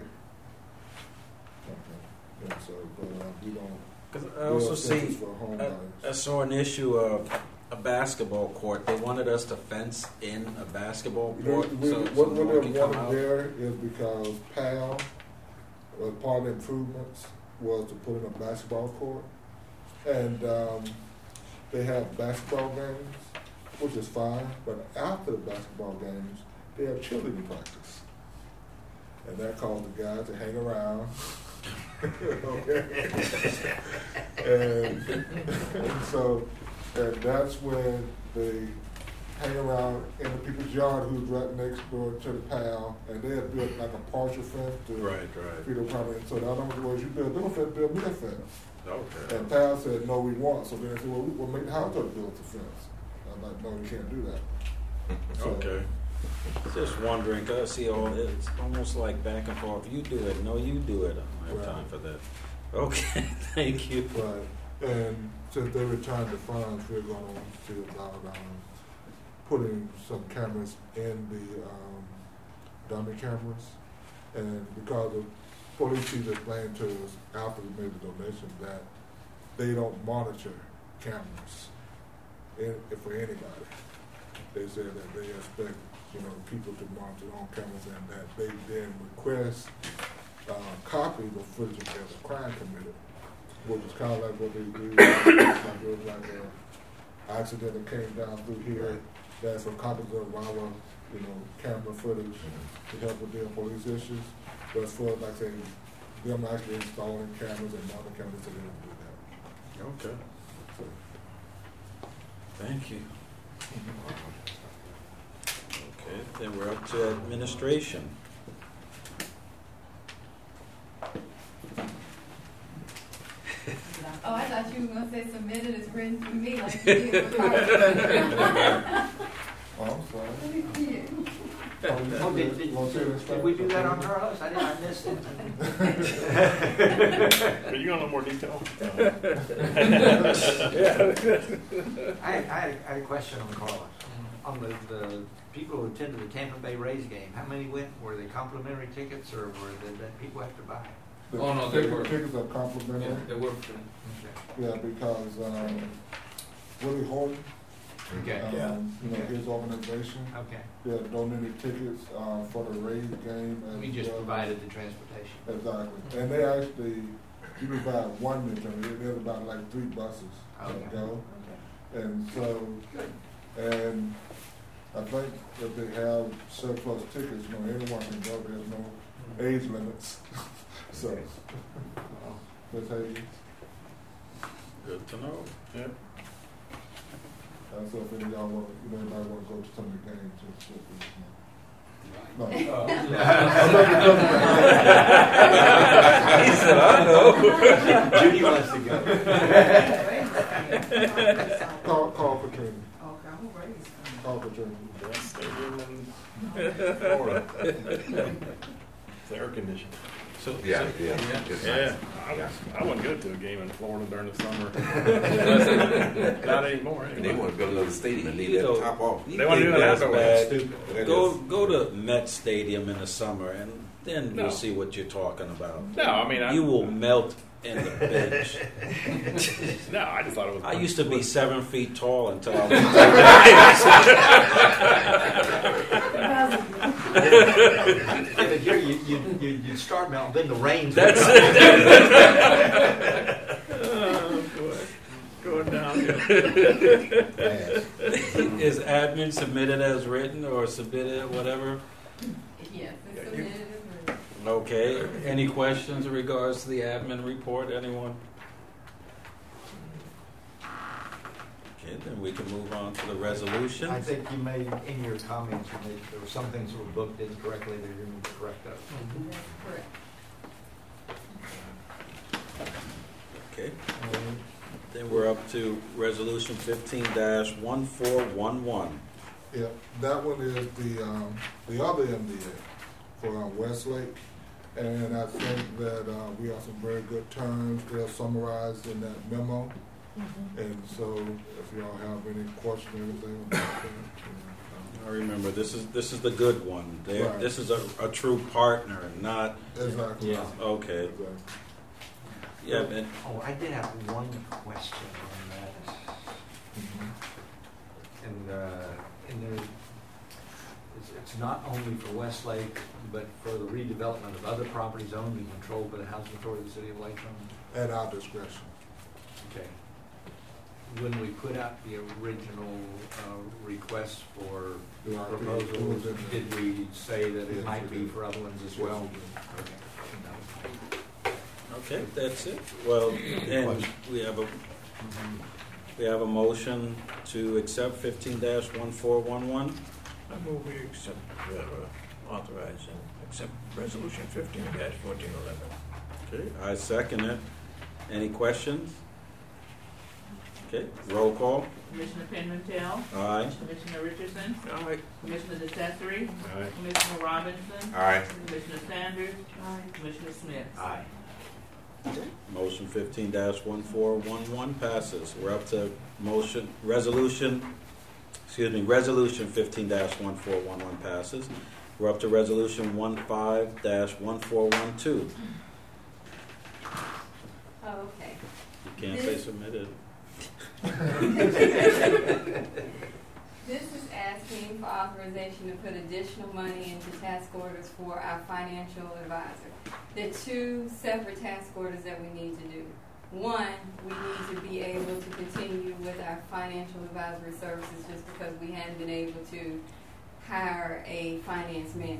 [SPEAKER 10] Okay. And so, but uh, we don't.
[SPEAKER 3] Because I also see, I, I saw an issue of a basketball court. They wanted us to fence in a basketball court.
[SPEAKER 10] We,
[SPEAKER 3] so,
[SPEAKER 10] what
[SPEAKER 3] so
[SPEAKER 10] what
[SPEAKER 3] no
[SPEAKER 10] they wanted there is because P A L, uh, part of the improvements was to put in a basketball court. And um, they have basketball games, which is fine, but after the basketball games, they have cheerleading practice. And that caused the guys to hang around. Okay. and, and so and that's when they hang around in the people's yard who's right next door to the P A L, and they had built like a partial fence to
[SPEAKER 3] right, right.
[SPEAKER 10] feed them property. So the other was you build them a fence, build me a fence.
[SPEAKER 3] Okay.
[SPEAKER 10] And P A L said, no, we want. So then they said, well, we'll make the house build the fence. I'm like, no, we can't do that. So,
[SPEAKER 3] okay. Just wondering, cause I see all it's almost like back and forth. You do it, no, you do it. I don't have
[SPEAKER 10] right.
[SPEAKER 3] time for that. Okay, thank you.
[SPEAKER 10] Right, and since they returned the funds, we're going to see about um, putting some cameras in the um, dummy cameras. And because the police chief explained to us after we made the donation that they don't monitor cameras in, for anybody. They said that they expect, you know, people to monitor on cameras, and that they then request uh, copies of footage of a crime committed, which is kind of like what they do. Like it was like an accident that came down through here. That's some copies of our, you know, camera footage to help with their police issues. But as far as like saying them actually installing cameras and monitoring cameras, they don't do that.
[SPEAKER 3] Okay. Thank you. Okay, then we're up to administration.
[SPEAKER 13] Oh, I thought you were gonna say submitted as written through me like you did with Carter.
[SPEAKER 10] Oh, I'm sorry.
[SPEAKER 6] Oh, did, did, did, did we do that on her list? I didn't, I missed it.
[SPEAKER 5] Are you going to know more detail?
[SPEAKER 6] I, I, had, I had a question on Carlos. On the, the people who attended the Tampa Bay Rays game, how many went? Were they complimentary tickets, or were they that people have to buy?
[SPEAKER 10] The
[SPEAKER 6] Oh, no, they
[SPEAKER 10] ticket-
[SPEAKER 6] were.
[SPEAKER 10] Tickets are complimentary.
[SPEAKER 6] Yeah, they were. Okay.
[SPEAKER 10] Yeah, because um, Willie Horton,
[SPEAKER 6] Okay.
[SPEAKER 10] um, you know, his organization,
[SPEAKER 6] Okay.
[SPEAKER 10] yeah, donated tickets uh, for the Rays game. as
[SPEAKER 6] We just
[SPEAKER 10] well.
[SPEAKER 6] provided the transportation.
[SPEAKER 10] Exactly. And they actually, you provide one midterm, there's about like three buses
[SPEAKER 6] Okay.
[SPEAKER 10] that go. And so, and I think if they have surplus tickets, you know, anyone can go, there's no age limits. So, that's how you.
[SPEAKER 3] Good to know.
[SPEAKER 5] Yep.
[SPEAKER 10] And so if any of y'all want, you know, anybody want to go to some of the games, just let me know. No.
[SPEAKER 3] He said, I know.
[SPEAKER 6] Judy wants to go.
[SPEAKER 10] Call, call for training.
[SPEAKER 13] Okay, who raised?
[SPEAKER 10] Call for training.
[SPEAKER 5] Best stadium in Florida. It's air conditioned.
[SPEAKER 3] So,
[SPEAKER 9] Yeah,
[SPEAKER 3] so-
[SPEAKER 9] yeah.
[SPEAKER 3] yeah.
[SPEAKER 9] It's
[SPEAKER 5] Yeah,
[SPEAKER 9] nice.
[SPEAKER 5] I, was,
[SPEAKER 9] Yeah.
[SPEAKER 5] I wouldn't go to a game in Florida during the summer. Not anymore.
[SPEAKER 9] And
[SPEAKER 5] Anyway.
[SPEAKER 9] they want to build another stadium and need
[SPEAKER 3] You
[SPEAKER 9] that
[SPEAKER 3] know,
[SPEAKER 9] top off.
[SPEAKER 3] you
[SPEAKER 5] They wanna
[SPEAKER 3] think
[SPEAKER 5] do that
[SPEAKER 3] that's
[SPEAKER 5] afterwards.
[SPEAKER 3] bad.
[SPEAKER 9] Stupid. That
[SPEAKER 3] Go
[SPEAKER 9] is-
[SPEAKER 3] go to Met Stadium in the summer, and then
[SPEAKER 5] No.
[SPEAKER 3] we'll see what you're talking about.
[SPEAKER 5] No, I mean, I,
[SPEAKER 3] You will melt in the bench.
[SPEAKER 5] no, I just thought it was.
[SPEAKER 3] I used to be seven feet tall until I
[SPEAKER 6] Yeah, but here you, you, you, you start melting, then the rains.
[SPEAKER 3] That's
[SPEAKER 11] Oh, boy. Going down here.
[SPEAKER 3] Is admin submitted as written or submitted whatever?
[SPEAKER 13] Yes, it's submitted as written.
[SPEAKER 3] Okay. Any questions in regards to the admin report? Anyone? Okay, then we can move on to the resolution.
[SPEAKER 6] I think you made, in your comments, you made, there were some things that were booked incorrectly that you're going to correct those.
[SPEAKER 13] That's correct.
[SPEAKER 3] Okay. Then we're up to resolution fifteen dash one four one one.
[SPEAKER 10] Yeah, that one is the, um, the other M D A for uh, Westlake. And I think that uh, we have some very good terms. They're summarized in that memo. And so if y'all have any questions or anything about that, you
[SPEAKER 3] I remember this is this is the good one. They're-
[SPEAKER 10] Right.
[SPEAKER 3] This is a, a true partner, not
[SPEAKER 10] know. Exactly.
[SPEAKER 3] yeah. Okay.
[SPEAKER 10] Exactly.
[SPEAKER 3] Yeah, and
[SPEAKER 6] Oh, I did have one question on that.
[SPEAKER 10] Mhm.
[SPEAKER 6] And, uh, and there, it's, it's not only for Westlake, but for the redevelopment of other properties owned and controlled by the Housing Authority of the City of Lakeland.
[SPEAKER 10] At our discretion.
[SPEAKER 6] Okay. When we put out the original uh, request for
[SPEAKER 10] The R P, it
[SPEAKER 6] proposals,
[SPEAKER 10] was in there.
[SPEAKER 6] did we say that
[SPEAKER 10] Yes,
[SPEAKER 6] it might
[SPEAKER 10] we
[SPEAKER 6] be
[SPEAKER 10] did.
[SPEAKER 6] for other ones as
[SPEAKER 10] Yes,
[SPEAKER 6] well?
[SPEAKER 10] we did.
[SPEAKER 3] okay, that's it. Well, and we have a we have a motion to accept fifteen dash one four one one.
[SPEAKER 11] I move we accept, uh, authorize and accept resolution fifteen dash fourteen eleven.
[SPEAKER 3] Okay, I second it. Any questions? Okay, roll call.
[SPEAKER 4] Commissioner Pimentel,
[SPEAKER 3] Aye.
[SPEAKER 4] Commissioner Richardson,
[SPEAKER 11] Aye.
[SPEAKER 4] Commissioner DeCesare,
[SPEAKER 5] Aye.
[SPEAKER 4] Commissioner Robinson,
[SPEAKER 9] All right.
[SPEAKER 4] Commissioner Sanders, Commissioner Smith.
[SPEAKER 6] Aye.
[SPEAKER 3] Motion fifteen dash one four one one passes. We're up to motion, resolution, excuse me, Resolution fifteen one four one one passes. We're up to Resolution fifteen one four one two.
[SPEAKER 13] Oh, okay.
[SPEAKER 3] You can't say submitted.
[SPEAKER 13] This is asking for authorization to put additional money into task orders for our financial advisor. There are two separate task orders that we need to do. One, we need to be able to continue with our financial advisory services just because we hadn't been able to hire a finance manager.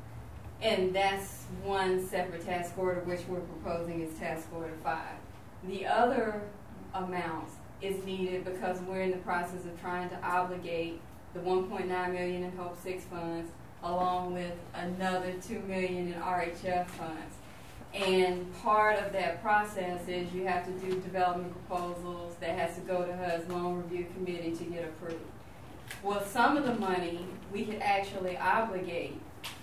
[SPEAKER 13] And that's one separate task order, which we're proposing is task order five. The other amount is needed because we're in the process of trying to obligate the one point nine million dollars in Hope six funds along with another two million dollars in R H F funds. And part of that process is you have to do development proposals that has to go to H U D's loan review committee to get approved. Well, some of the money we could actually obligate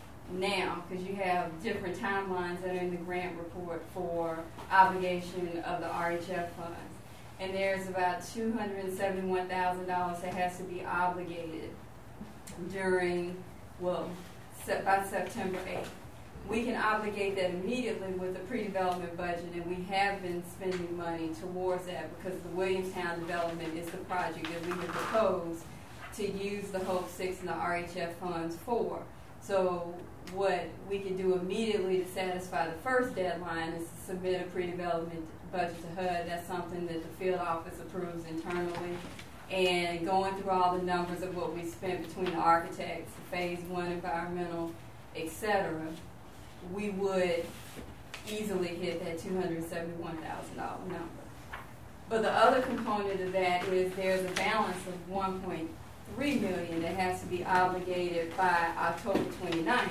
[SPEAKER 13] now because you have different timelines that are in the grant report for obligation of the R H F funds. And there's about two hundred seventy-one thousand dollars that has to be obligated during, well, by September eighth. We can obligate that immediately with the pre-development budget, and we have been spending money towards that because the Williamstown development is the project that we have proposed to use the Hope six and the R H F funds for. So what we can do immediately to satisfy the first deadline is to submit a pre-development budget to H U D. That's something that the field office approves internally. And going through all the numbers of what we spent between the architects, the phase one environmental, et cetera, we would easily hit that two hundred seventy-one thousand dollars number. But the other component of that is there's a balance of one point three million dollars that has to be obligated by October twenty-ninth.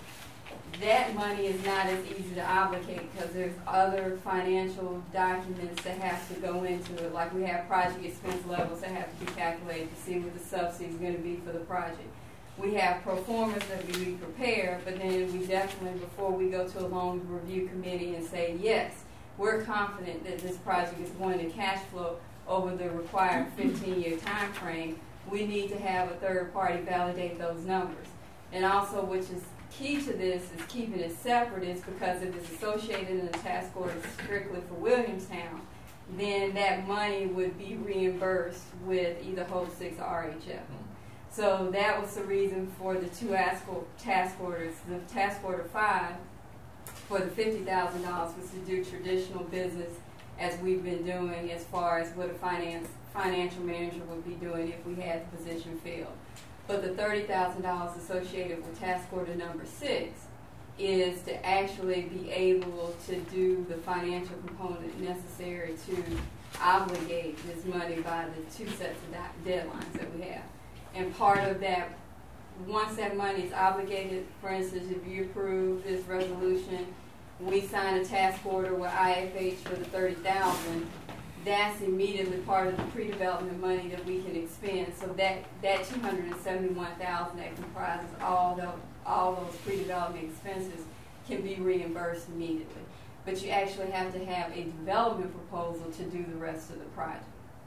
[SPEAKER 13] That money is not as easy to obligate because there's other financial documents that have to go into it, like we have project expense levels that have to be calculated to see what the subsidy is going to be for the project. We have pro formas that we prepare, but then we definitely, before we go to a loan review committee and say, yes, we're confident that this project is going to cash flow over the required fifteen-year time frame, we need to have a third party validate those numbers. And also, which is key to this, is keeping it separate, is because if it's associated in the task order strictly for Williamstown, then that money would be reimbursed with either Hope six or R H F. So that was the reason for the two task orders. The task order five for the fifty thousand dollars was to do traditional business as we've been doing as far as what a finance financial manager would be doing if we had the position filled. But the thirty thousand dollars associated with task order number six is to actually be able to do the financial component necessary to obligate this money by the two sets of deadlines that we have. And part of that, once that money is obligated, for instance, if you approve this resolution, we sign a task order with I F H for the thirty thousand dollars, that's immediately part of the pre-development money that we can expend. So that, that two hundred seventy-one thousand dollars that comprises all, the, all those pre-development expenses can be reimbursed immediately. But you actually have to have a development proposal to do the rest of the project.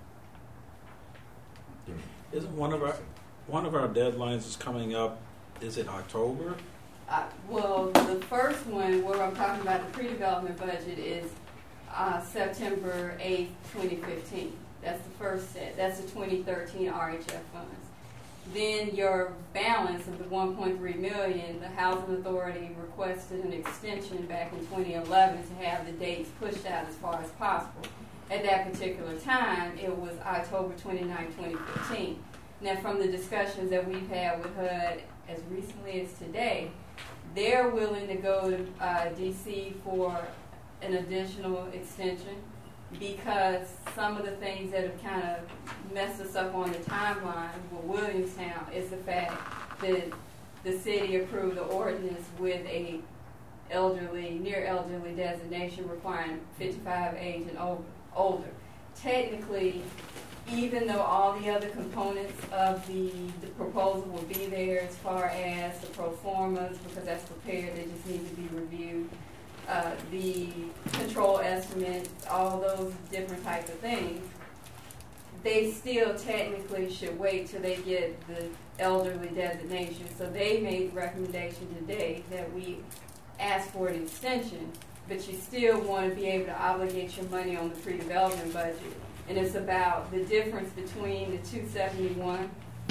[SPEAKER 3] Isn't one of our one of our deadlines is coming up? Is it October?
[SPEAKER 13] Uh, well, the first one where I'm talking about the pre-development budget is uh, September eighth, twenty fifteen. That's the first set. That's the twenty thirteen R H F funds. Then your balance of the one point three million dollars, the Housing Authority requested an extension back in twenty eleven to have the dates pushed out as far as possible. At that particular time, it was October twenty-ninth, twenty fifteen. Now, from the discussions that we've had with H U D as recently as today, they're willing to go to uh, D C for an additional extension because some of the things that have kind of messed us up on the timeline with Williamstown is the fact that the city approved the ordinance with a elderly, near elderly designation requiring fifty-five age and over. older. Technically, even though all the other components of the, the proposal will be there as far as the pro formas, because that's prepared, they just need to be reviewed, uh, the control estimates, all those different types of things, they still technically should wait till they get the elderly designation. So they made the recommendation today that we ask for an extension, but you still want to be able to obligate your money on the pre-development budget. And it's about the difference between the two seventy-one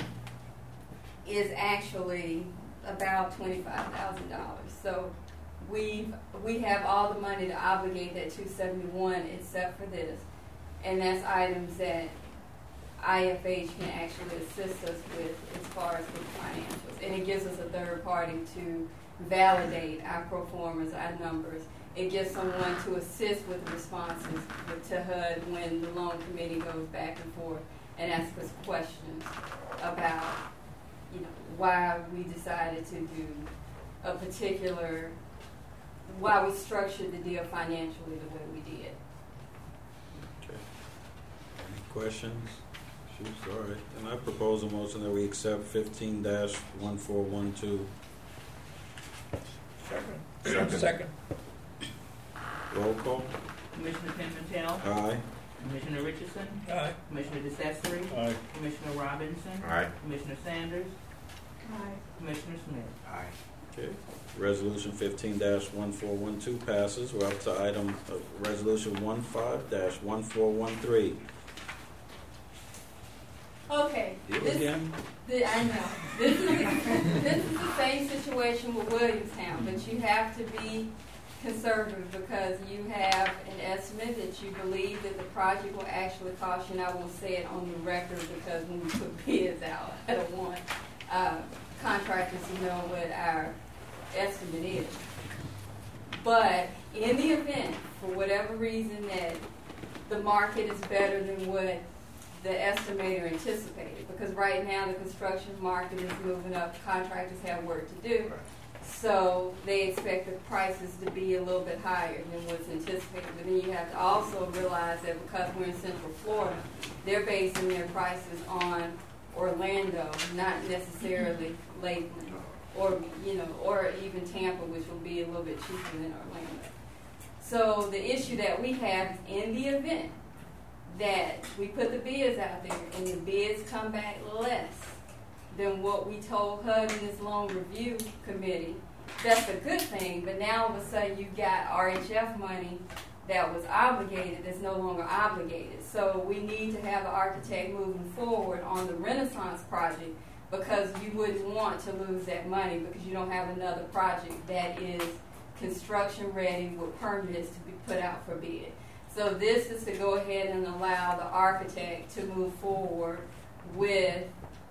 [SPEAKER 13] is actually about twenty-five thousand dollars. So we we have all the money to obligate that two seventy-one except for this. And that's items that I F H can actually assist us with as far as with financials. And it gives us a third party to validate our pro formas, our numbers. It gives someone to assist with the responses to H U D when the loan committee goes back and forth and asks us questions about, you know, why we decided to do a particular, why we structured the deal financially the way we did.
[SPEAKER 3] Okay. Any questions? Shoot, all right. And I propose a motion that we accept fifteen dash one four one two.
[SPEAKER 11] Second. Second.
[SPEAKER 3] Roll call.
[SPEAKER 4] Commissioner Pimentel.
[SPEAKER 3] Aye.
[SPEAKER 4] Commissioner Richardson.
[SPEAKER 11] Aye.
[SPEAKER 4] Commissioner DeSestere.
[SPEAKER 5] Aye.
[SPEAKER 4] Commissioner Robinson.
[SPEAKER 9] Aye.
[SPEAKER 4] Commissioner Sanders.
[SPEAKER 7] Aye.
[SPEAKER 4] Commissioner Smith.
[SPEAKER 6] Aye.
[SPEAKER 3] Okay. Resolution fifteen dash one four one two passes. We're up to item uh, resolution one five dash one four one three.
[SPEAKER 13] Okay.
[SPEAKER 3] Deal
[SPEAKER 13] This,
[SPEAKER 3] again?
[SPEAKER 13] the, I know. This is, this is the same situation with Williamstown, but you have to be conservative because you have an estimate that you believe that the project will actually cost you, and I won't say it on the record because when we put bids out, I don't want uh, contractors to know what our estimate is. But in the event, for whatever reason, that the market is better than what the estimator anticipated, because right now the construction market is moving up, contractors have work to do, so they expect the prices to be a little bit higher than what's anticipated. But then you have to also realize that because we're in Central Florida, they're basing their prices on Orlando, not necessarily Lakeland, or you know, or even Tampa, which will be a little bit cheaper than Orlando. So the issue that we have is in the event that we put the bids out there and the bids come back less than what we told H U D in this loan review committee, that's a good thing. But now all of a sudden you've got R H F money that was obligated that's no longer obligated. So we need to have the architect moving forward on the Renaissance project, because you wouldn't want to lose that money because you don't have another project that is construction ready with permits to be put out for bid. So this is to go ahead and allow the architect to move forward with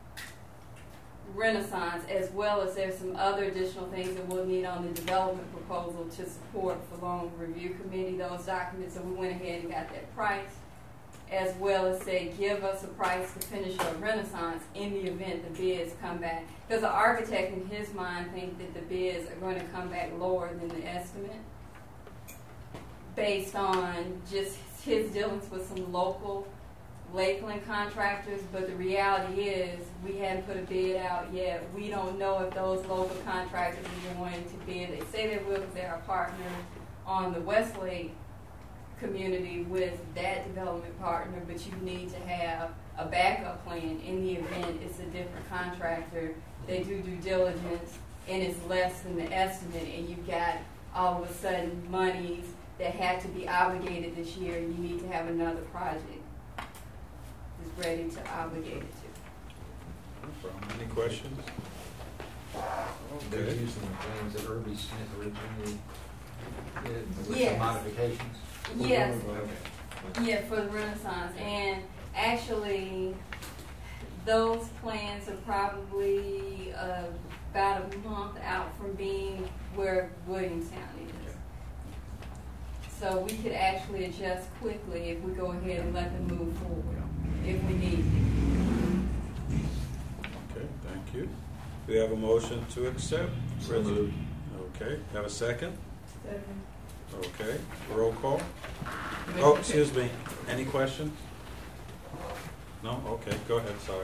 [SPEAKER 13] Renaissance, as well as there's some other additional things that we'll need on the development proposal to support for loan review committee, those documents. So we went ahead and got that price, as well as say give us a price to finish up Renaissance in the event the bids come back. Because the architect in his mind thinks that the bids are going to come back lower than the estimate, based on just his dealings with some local Lakeland contractors. But the reality is we hadn't put a bid out yet. We don't know if those local contractors are going to bid. They say they will because they're a partner on the Westlake community with that development partner, but you need to have a backup plan in the event it's a different contractor. They do due diligence and it's less than the estimate, and you've got all of a sudden monies that had to be obligated this year, and you need to have another project that's ready to obligate it to.
[SPEAKER 3] No problem. Any questions?
[SPEAKER 6] They're
[SPEAKER 3] Okay.
[SPEAKER 6] using the plans that Irby Smith originally did with
[SPEAKER 13] Yes.
[SPEAKER 6] some modifications?
[SPEAKER 13] Yes.
[SPEAKER 6] Okay.
[SPEAKER 13] Yeah, for the Renaissance. And actually, those plans are probably uh, about a month out from being where Williamstown is. So we could actually adjust quickly if we go ahead and let them move forward, if we need to.
[SPEAKER 3] Okay, thank you. Do we have a motion to accept?
[SPEAKER 9] So
[SPEAKER 3] Okay, have a second?
[SPEAKER 7] Second.
[SPEAKER 3] Okay, roll call. Oh, excuse me. Any questions? No? Okay, go ahead, sorry.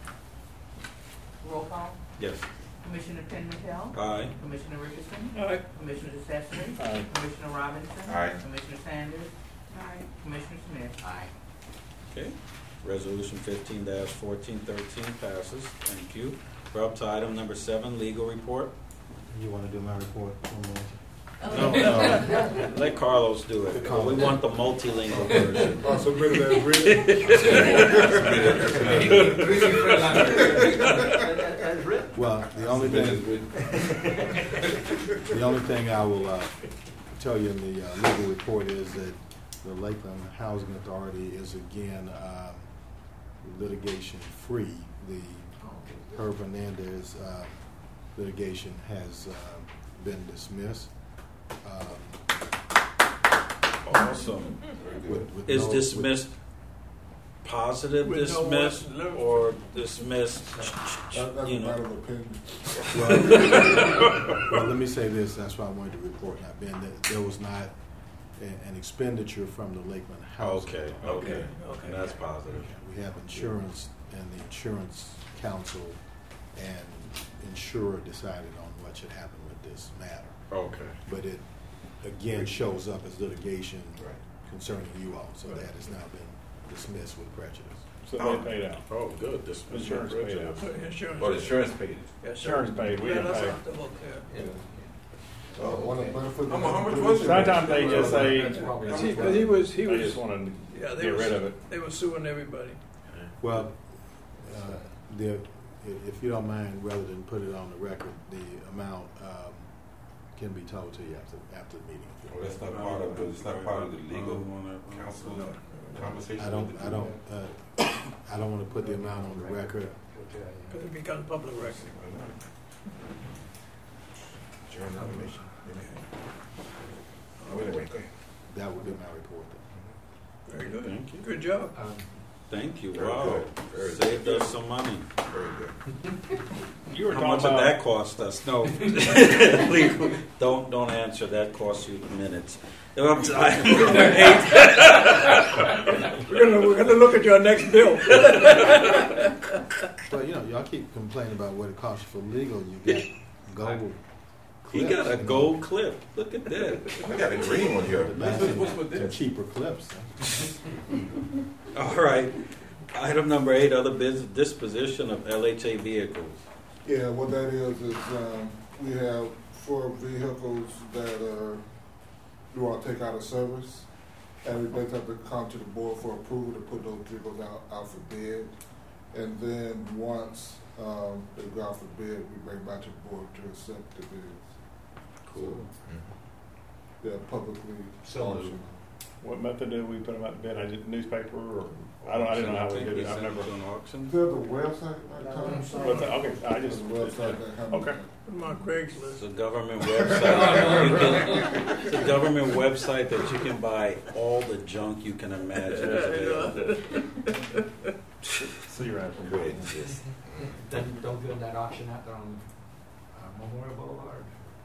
[SPEAKER 4] Roll call.
[SPEAKER 3] Yes.
[SPEAKER 4] Commissioner Pimentel.
[SPEAKER 3] Aye.
[SPEAKER 4] Commissioner Richardson.
[SPEAKER 11] Aye.
[SPEAKER 4] Commissioner DeSestere.
[SPEAKER 5] Aye.
[SPEAKER 4] Commissioner Robinson.
[SPEAKER 9] Aye.
[SPEAKER 4] Commissioner Sanders.
[SPEAKER 7] Aye.
[SPEAKER 4] Commissioner Smith.
[SPEAKER 6] Aye.
[SPEAKER 3] Okay. Resolution fifteen fourteen thirteen passes. Thank you. We're up to item number seven, legal report.
[SPEAKER 1] You want to do my report?
[SPEAKER 3] No, no. Let Carlos do it. We want the multilingual version.
[SPEAKER 10] Oh, so read that read.
[SPEAKER 1] Well, the only thing, the only thing I will uh, tell you in the uh, legal report is that the Lakeland Housing Authority is again um, litigation free. The Herb Hernandez uh, litigation has uh, been dismissed. Um,
[SPEAKER 3] awesome.
[SPEAKER 1] With, with
[SPEAKER 3] is
[SPEAKER 1] no,
[SPEAKER 3] dismissed
[SPEAKER 1] with,
[SPEAKER 3] positive
[SPEAKER 11] with
[SPEAKER 3] dismissed
[SPEAKER 11] no
[SPEAKER 3] or dismissed?
[SPEAKER 10] That, that's
[SPEAKER 3] you
[SPEAKER 10] a
[SPEAKER 3] know.
[SPEAKER 10] matter of opinion.
[SPEAKER 1] Well, well, let me say this. That's why I wanted to report that, Ben, that there was not a, an expenditure from the Lakeland Housing.
[SPEAKER 3] Okay, okay, okay. And that's positive.
[SPEAKER 1] We have insurance, and the insurance council and insurer decided on what should happen with this matter.
[SPEAKER 3] Okay.
[SPEAKER 1] But it, again, shows up as litigation concerning you all, so that has now been dismissed with prejudice.
[SPEAKER 5] So they paid out.
[SPEAKER 3] Oh, good. This
[SPEAKER 5] Insurance paid out.
[SPEAKER 11] Insurance.
[SPEAKER 9] Well, the insurance paid it.
[SPEAKER 5] Insurance paid. We
[SPEAKER 11] Yeah,
[SPEAKER 5] didn't
[SPEAKER 11] that's
[SPEAKER 5] pay.
[SPEAKER 11] off the hook there.
[SPEAKER 10] Uh, one of the benefits-
[SPEAKER 9] How mu- how much was it?
[SPEAKER 5] Sometimes they just say,
[SPEAKER 11] Because he, 'cause he was, he
[SPEAKER 5] they
[SPEAKER 11] was,
[SPEAKER 5] just want to
[SPEAKER 11] yeah, they
[SPEAKER 5] get
[SPEAKER 11] was,
[SPEAKER 5] rid of it.
[SPEAKER 11] they were suing everybody.
[SPEAKER 1] Well, uh, the, if you don't mind, rather than put it on the record, the amount um, can be told to you after after the meeting.
[SPEAKER 9] Well, that's not part of, it's not part of the legal counsel conversation.
[SPEAKER 1] I don't, I don't, uh, I don't want to put the amount on the record.
[SPEAKER 11] Because it becomes public record.
[SPEAKER 9] Journal information. Oh, wait a minute, go ahead.
[SPEAKER 1] That would be my report.
[SPEAKER 11] Very good.
[SPEAKER 3] Thank you.
[SPEAKER 11] Good job.
[SPEAKER 6] Um,
[SPEAKER 3] Thank you.
[SPEAKER 9] Very
[SPEAKER 3] Wow.
[SPEAKER 9] good. Very
[SPEAKER 3] Saved
[SPEAKER 9] good.
[SPEAKER 3] us some money.
[SPEAKER 9] Very good.
[SPEAKER 5] You were
[SPEAKER 3] How
[SPEAKER 5] talking
[SPEAKER 3] much did
[SPEAKER 5] about
[SPEAKER 3] that cost us? No. Legal. Don't don't answer. That costs you minutes. We're up to item number eight.
[SPEAKER 11] We're gonna, we're gonna look at your next bill.
[SPEAKER 1] But you know, y'all keep complaining about what it costs for legal. You got gold.
[SPEAKER 3] He
[SPEAKER 1] clips,
[SPEAKER 3] got a
[SPEAKER 1] you know.
[SPEAKER 3] gold clip. Look at that.
[SPEAKER 9] I got a green one here.
[SPEAKER 1] Buy
[SPEAKER 9] What's,
[SPEAKER 1] some-
[SPEAKER 9] what's with
[SPEAKER 1] some
[SPEAKER 9] this?
[SPEAKER 1] cheaper clips.
[SPEAKER 3] All right. Item number eight, other business disposition of L H A vehicles.
[SPEAKER 10] Yeah, what that is, is um, we have four vehicles that are, we want to take out of service. And we basically have to come to the board for approval to put those vehicles out, out for bid. And then once um, they go out for bid, we bring back to the board to accept the bids.
[SPEAKER 3] Cool.
[SPEAKER 10] They're publicly
[SPEAKER 6] So
[SPEAKER 10] auctioned.
[SPEAKER 5] what method did we put them out to bid? I did newspaper or I don't. I didn't know how we
[SPEAKER 3] think
[SPEAKER 5] did
[SPEAKER 3] he
[SPEAKER 5] it. I've
[SPEAKER 3] sent
[SPEAKER 5] never.
[SPEAKER 3] to an auction.
[SPEAKER 10] There's a website, right, Tom?
[SPEAKER 5] What's that? Okay, I
[SPEAKER 10] There's
[SPEAKER 5] just.
[SPEAKER 10] a website that has.
[SPEAKER 5] Okay.
[SPEAKER 11] Put them on Craigslist.
[SPEAKER 3] It's a government website. You can- it's a government website that you can buy all the junk you can imagine is available.
[SPEAKER 5] See you right.
[SPEAKER 9] Great. Yes.
[SPEAKER 6] Don't, don't build that auction out there on uh, Memorial Boulevard.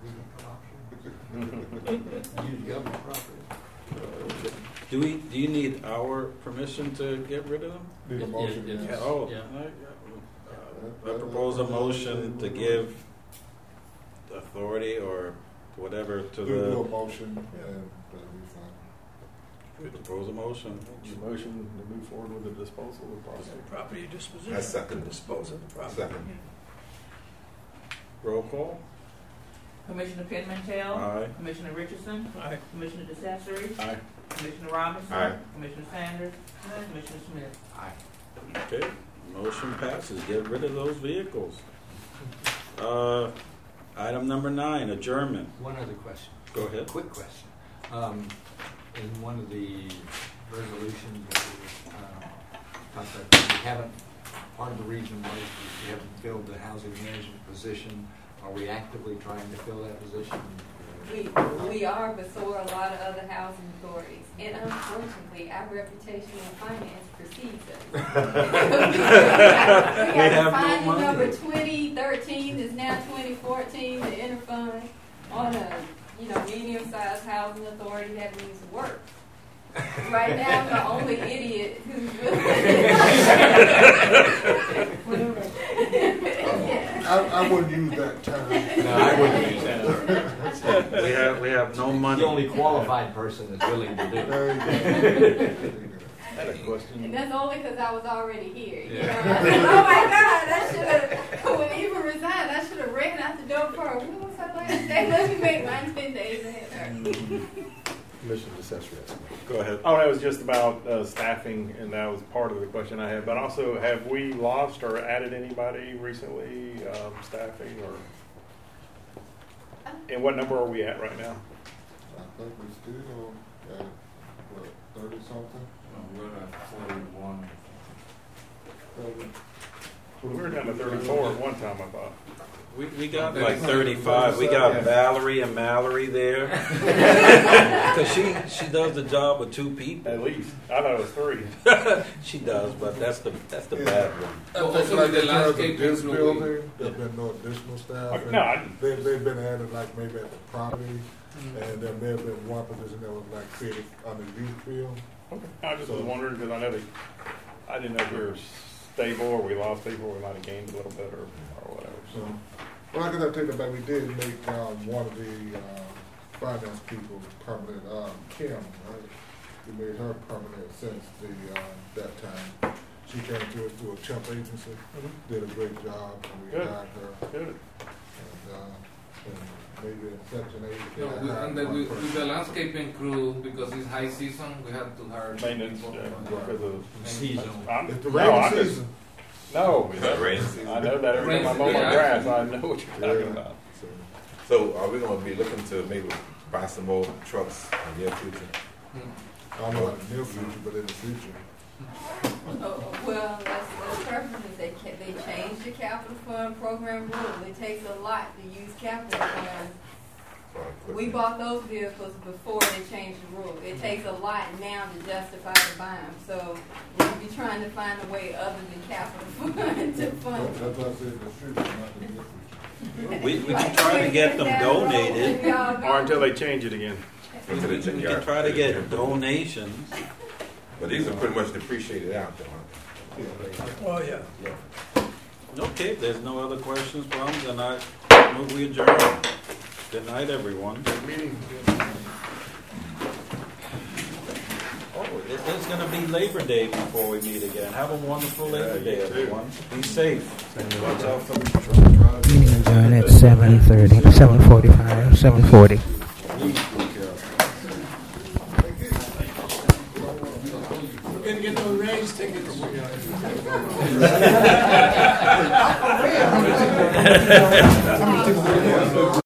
[SPEAKER 6] Auction. Use government property.
[SPEAKER 3] Do we? Do you need our permission to get rid of them?
[SPEAKER 10] Need a motion,
[SPEAKER 6] Yeah, yeah,
[SPEAKER 10] yes.
[SPEAKER 3] Oh,
[SPEAKER 6] Yeah.
[SPEAKER 3] I, uh, I propose a motion to give authority or whatever to
[SPEAKER 10] Do do a
[SPEAKER 3] the.
[SPEAKER 10] motion and that'll be fine.
[SPEAKER 3] Propose a motion.
[SPEAKER 5] Your motion to move forward with the disposal of property.
[SPEAKER 11] Property disposition.
[SPEAKER 9] I second.
[SPEAKER 11] Dispose of the property.
[SPEAKER 9] Second.
[SPEAKER 3] Roll call.
[SPEAKER 4] Commissioner Pimentel.
[SPEAKER 3] Aye.
[SPEAKER 4] Commissioner Richardson.
[SPEAKER 11] Aye.
[SPEAKER 4] Commissioner DeSassery.
[SPEAKER 3] Aye.
[SPEAKER 4] Commissioner Robinson.
[SPEAKER 9] Aye.
[SPEAKER 4] Commissioner Sanders. Commissioner Smith.
[SPEAKER 6] Aye.
[SPEAKER 3] Okay. Motion passes. Get rid of those vehicles. Uh, item number nine, adjournment.
[SPEAKER 6] One other question.
[SPEAKER 3] Go ahead.
[SPEAKER 6] Quick question. Um, in one of the resolutions that we uh, talked about, we haven't, part of the reason was we haven't filled the housing management position. Are we actively trying to fill that position?
[SPEAKER 13] We, we are, but so are a lot of other housing authorities. And unfortunately, our reputation in finance precedes us. we
[SPEAKER 3] We have no
[SPEAKER 13] got finding
[SPEAKER 3] money.
[SPEAKER 13] number twenty thirteen is now twenty fourteen, the interfund on a, you know, medium-sized housing authority that needs work. Right now, I'm the only idiot who's
[SPEAKER 10] I, I wouldn't use that term.
[SPEAKER 6] No, I wouldn't use that.
[SPEAKER 3] We have we have no money.
[SPEAKER 6] The only qualified person that's willing to do it.
[SPEAKER 10] Very good.
[SPEAKER 5] I had a question.
[SPEAKER 13] And that's only because I was already here. You
[SPEAKER 6] Yeah.
[SPEAKER 13] know? I said, oh my God, I should have, when Eva resigned, I should have ran out the door for her. When was her last day? Let me make mine ten days ahead of her.
[SPEAKER 1] Commissioner DeCesare.
[SPEAKER 3] Go ahead.
[SPEAKER 5] Oh, that was just about uh, staffing, and that was part of the question I had. But also, have we lost or added anybody recently, um, staffing, or? And what number are we at right now?
[SPEAKER 10] I think we still at, what, thirty something?
[SPEAKER 6] We're at forty-one.
[SPEAKER 5] We were down to thirty-four at one time, I thought.
[SPEAKER 3] We, we got like thirty-five. We got Valerie and Mallory there. Because she, she does the job with two people.
[SPEAKER 5] At least. I thought it was three.
[SPEAKER 3] She does, but that's the that's the bad one.
[SPEAKER 10] So
[SPEAKER 6] Also,
[SPEAKER 10] like
[SPEAKER 6] the
[SPEAKER 10] in terms of
[SPEAKER 6] landscape
[SPEAKER 10] this
[SPEAKER 6] is no
[SPEAKER 10] building, there's been no additional staff.
[SPEAKER 5] Okay,
[SPEAKER 10] and
[SPEAKER 5] no, I-
[SPEAKER 10] They, they've been added like maybe at the property, and there may have been one position that was like created on the youth field.
[SPEAKER 5] Okay. I just was wondering because I know they, I didn't know if we were stable or we lost people, or we might have gained a little bit or, or whatever.
[SPEAKER 10] So, well, I guess I take that back. We did make um, one of the uh, finance people permanent. Um, Kim, right? We made her permanent since the uh, that time. She came to us through a temp agency.
[SPEAKER 5] Mm-hmm.
[SPEAKER 10] Did a great job, and we
[SPEAKER 5] Good.
[SPEAKER 10] hired her.
[SPEAKER 5] Good.
[SPEAKER 10] And, uh, and maybe in section eight.
[SPEAKER 6] No,
[SPEAKER 10] they
[SPEAKER 6] we,
[SPEAKER 10] hired
[SPEAKER 6] and then
[SPEAKER 10] one
[SPEAKER 6] we,
[SPEAKER 10] person.
[SPEAKER 6] with the landscaping crew, because it's high season, we have to hire
[SPEAKER 5] Maintenance
[SPEAKER 6] people.
[SPEAKER 5] uh,
[SPEAKER 10] Right.
[SPEAKER 5] because of
[SPEAKER 6] Season.
[SPEAKER 5] I'm,
[SPEAKER 10] It's the
[SPEAKER 5] no,
[SPEAKER 10] rainy
[SPEAKER 5] I'm just-
[SPEAKER 10] season.
[SPEAKER 5] No,
[SPEAKER 9] Is that rain season?
[SPEAKER 5] I know that every time I mow my
[SPEAKER 6] Rain-
[SPEAKER 5] grass, I know what you're talking
[SPEAKER 10] Yeah.
[SPEAKER 5] about.
[SPEAKER 10] So,
[SPEAKER 9] So are we gonna be looking to maybe buy some more trucks in the near future?
[SPEAKER 10] I don't know about the near future, but in the future.
[SPEAKER 13] Oh, well, that's, that's perfect. They ca- they changed the capital fund program rule. It takes a lot to use capital funds.
[SPEAKER 9] For equipment?
[SPEAKER 13] We bought those vehicles before they changed the rule. It takes a lot now to justify to buy them. So we'll be trying to find a way other than capital fund to fund
[SPEAKER 10] That's
[SPEAKER 13] them.
[SPEAKER 10] why I said the future, not the near future.
[SPEAKER 3] We, we can try to get them donated.
[SPEAKER 5] Or until they change it again.
[SPEAKER 3] We,
[SPEAKER 9] Until
[SPEAKER 3] we,
[SPEAKER 9] they check
[SPEAKER 3] we
[SPEAKER 9] your-
[SPEAKER 3] can try to get donations.
[SPEAKER 9] But these are pretty much depreciated out though, huh?
[SPEAKER 11] Oh, yeah.
[SPEAKER 3] Okay, if there's no other questions from us, then I move we adjourn. Good night, everyone.
[SPEAKER 10] Meeting.
[SPEAKER 3] Oh, it is going to be Labor Day before we meet again. Have a wonderful Labor Day, everyone. Be safe. Watch out for the
[SPEAKER 2] Meeting adjourned at seven thirty, seven forty-five, seven forty.
[SPEAKER 11] We're going to get those raise tickets.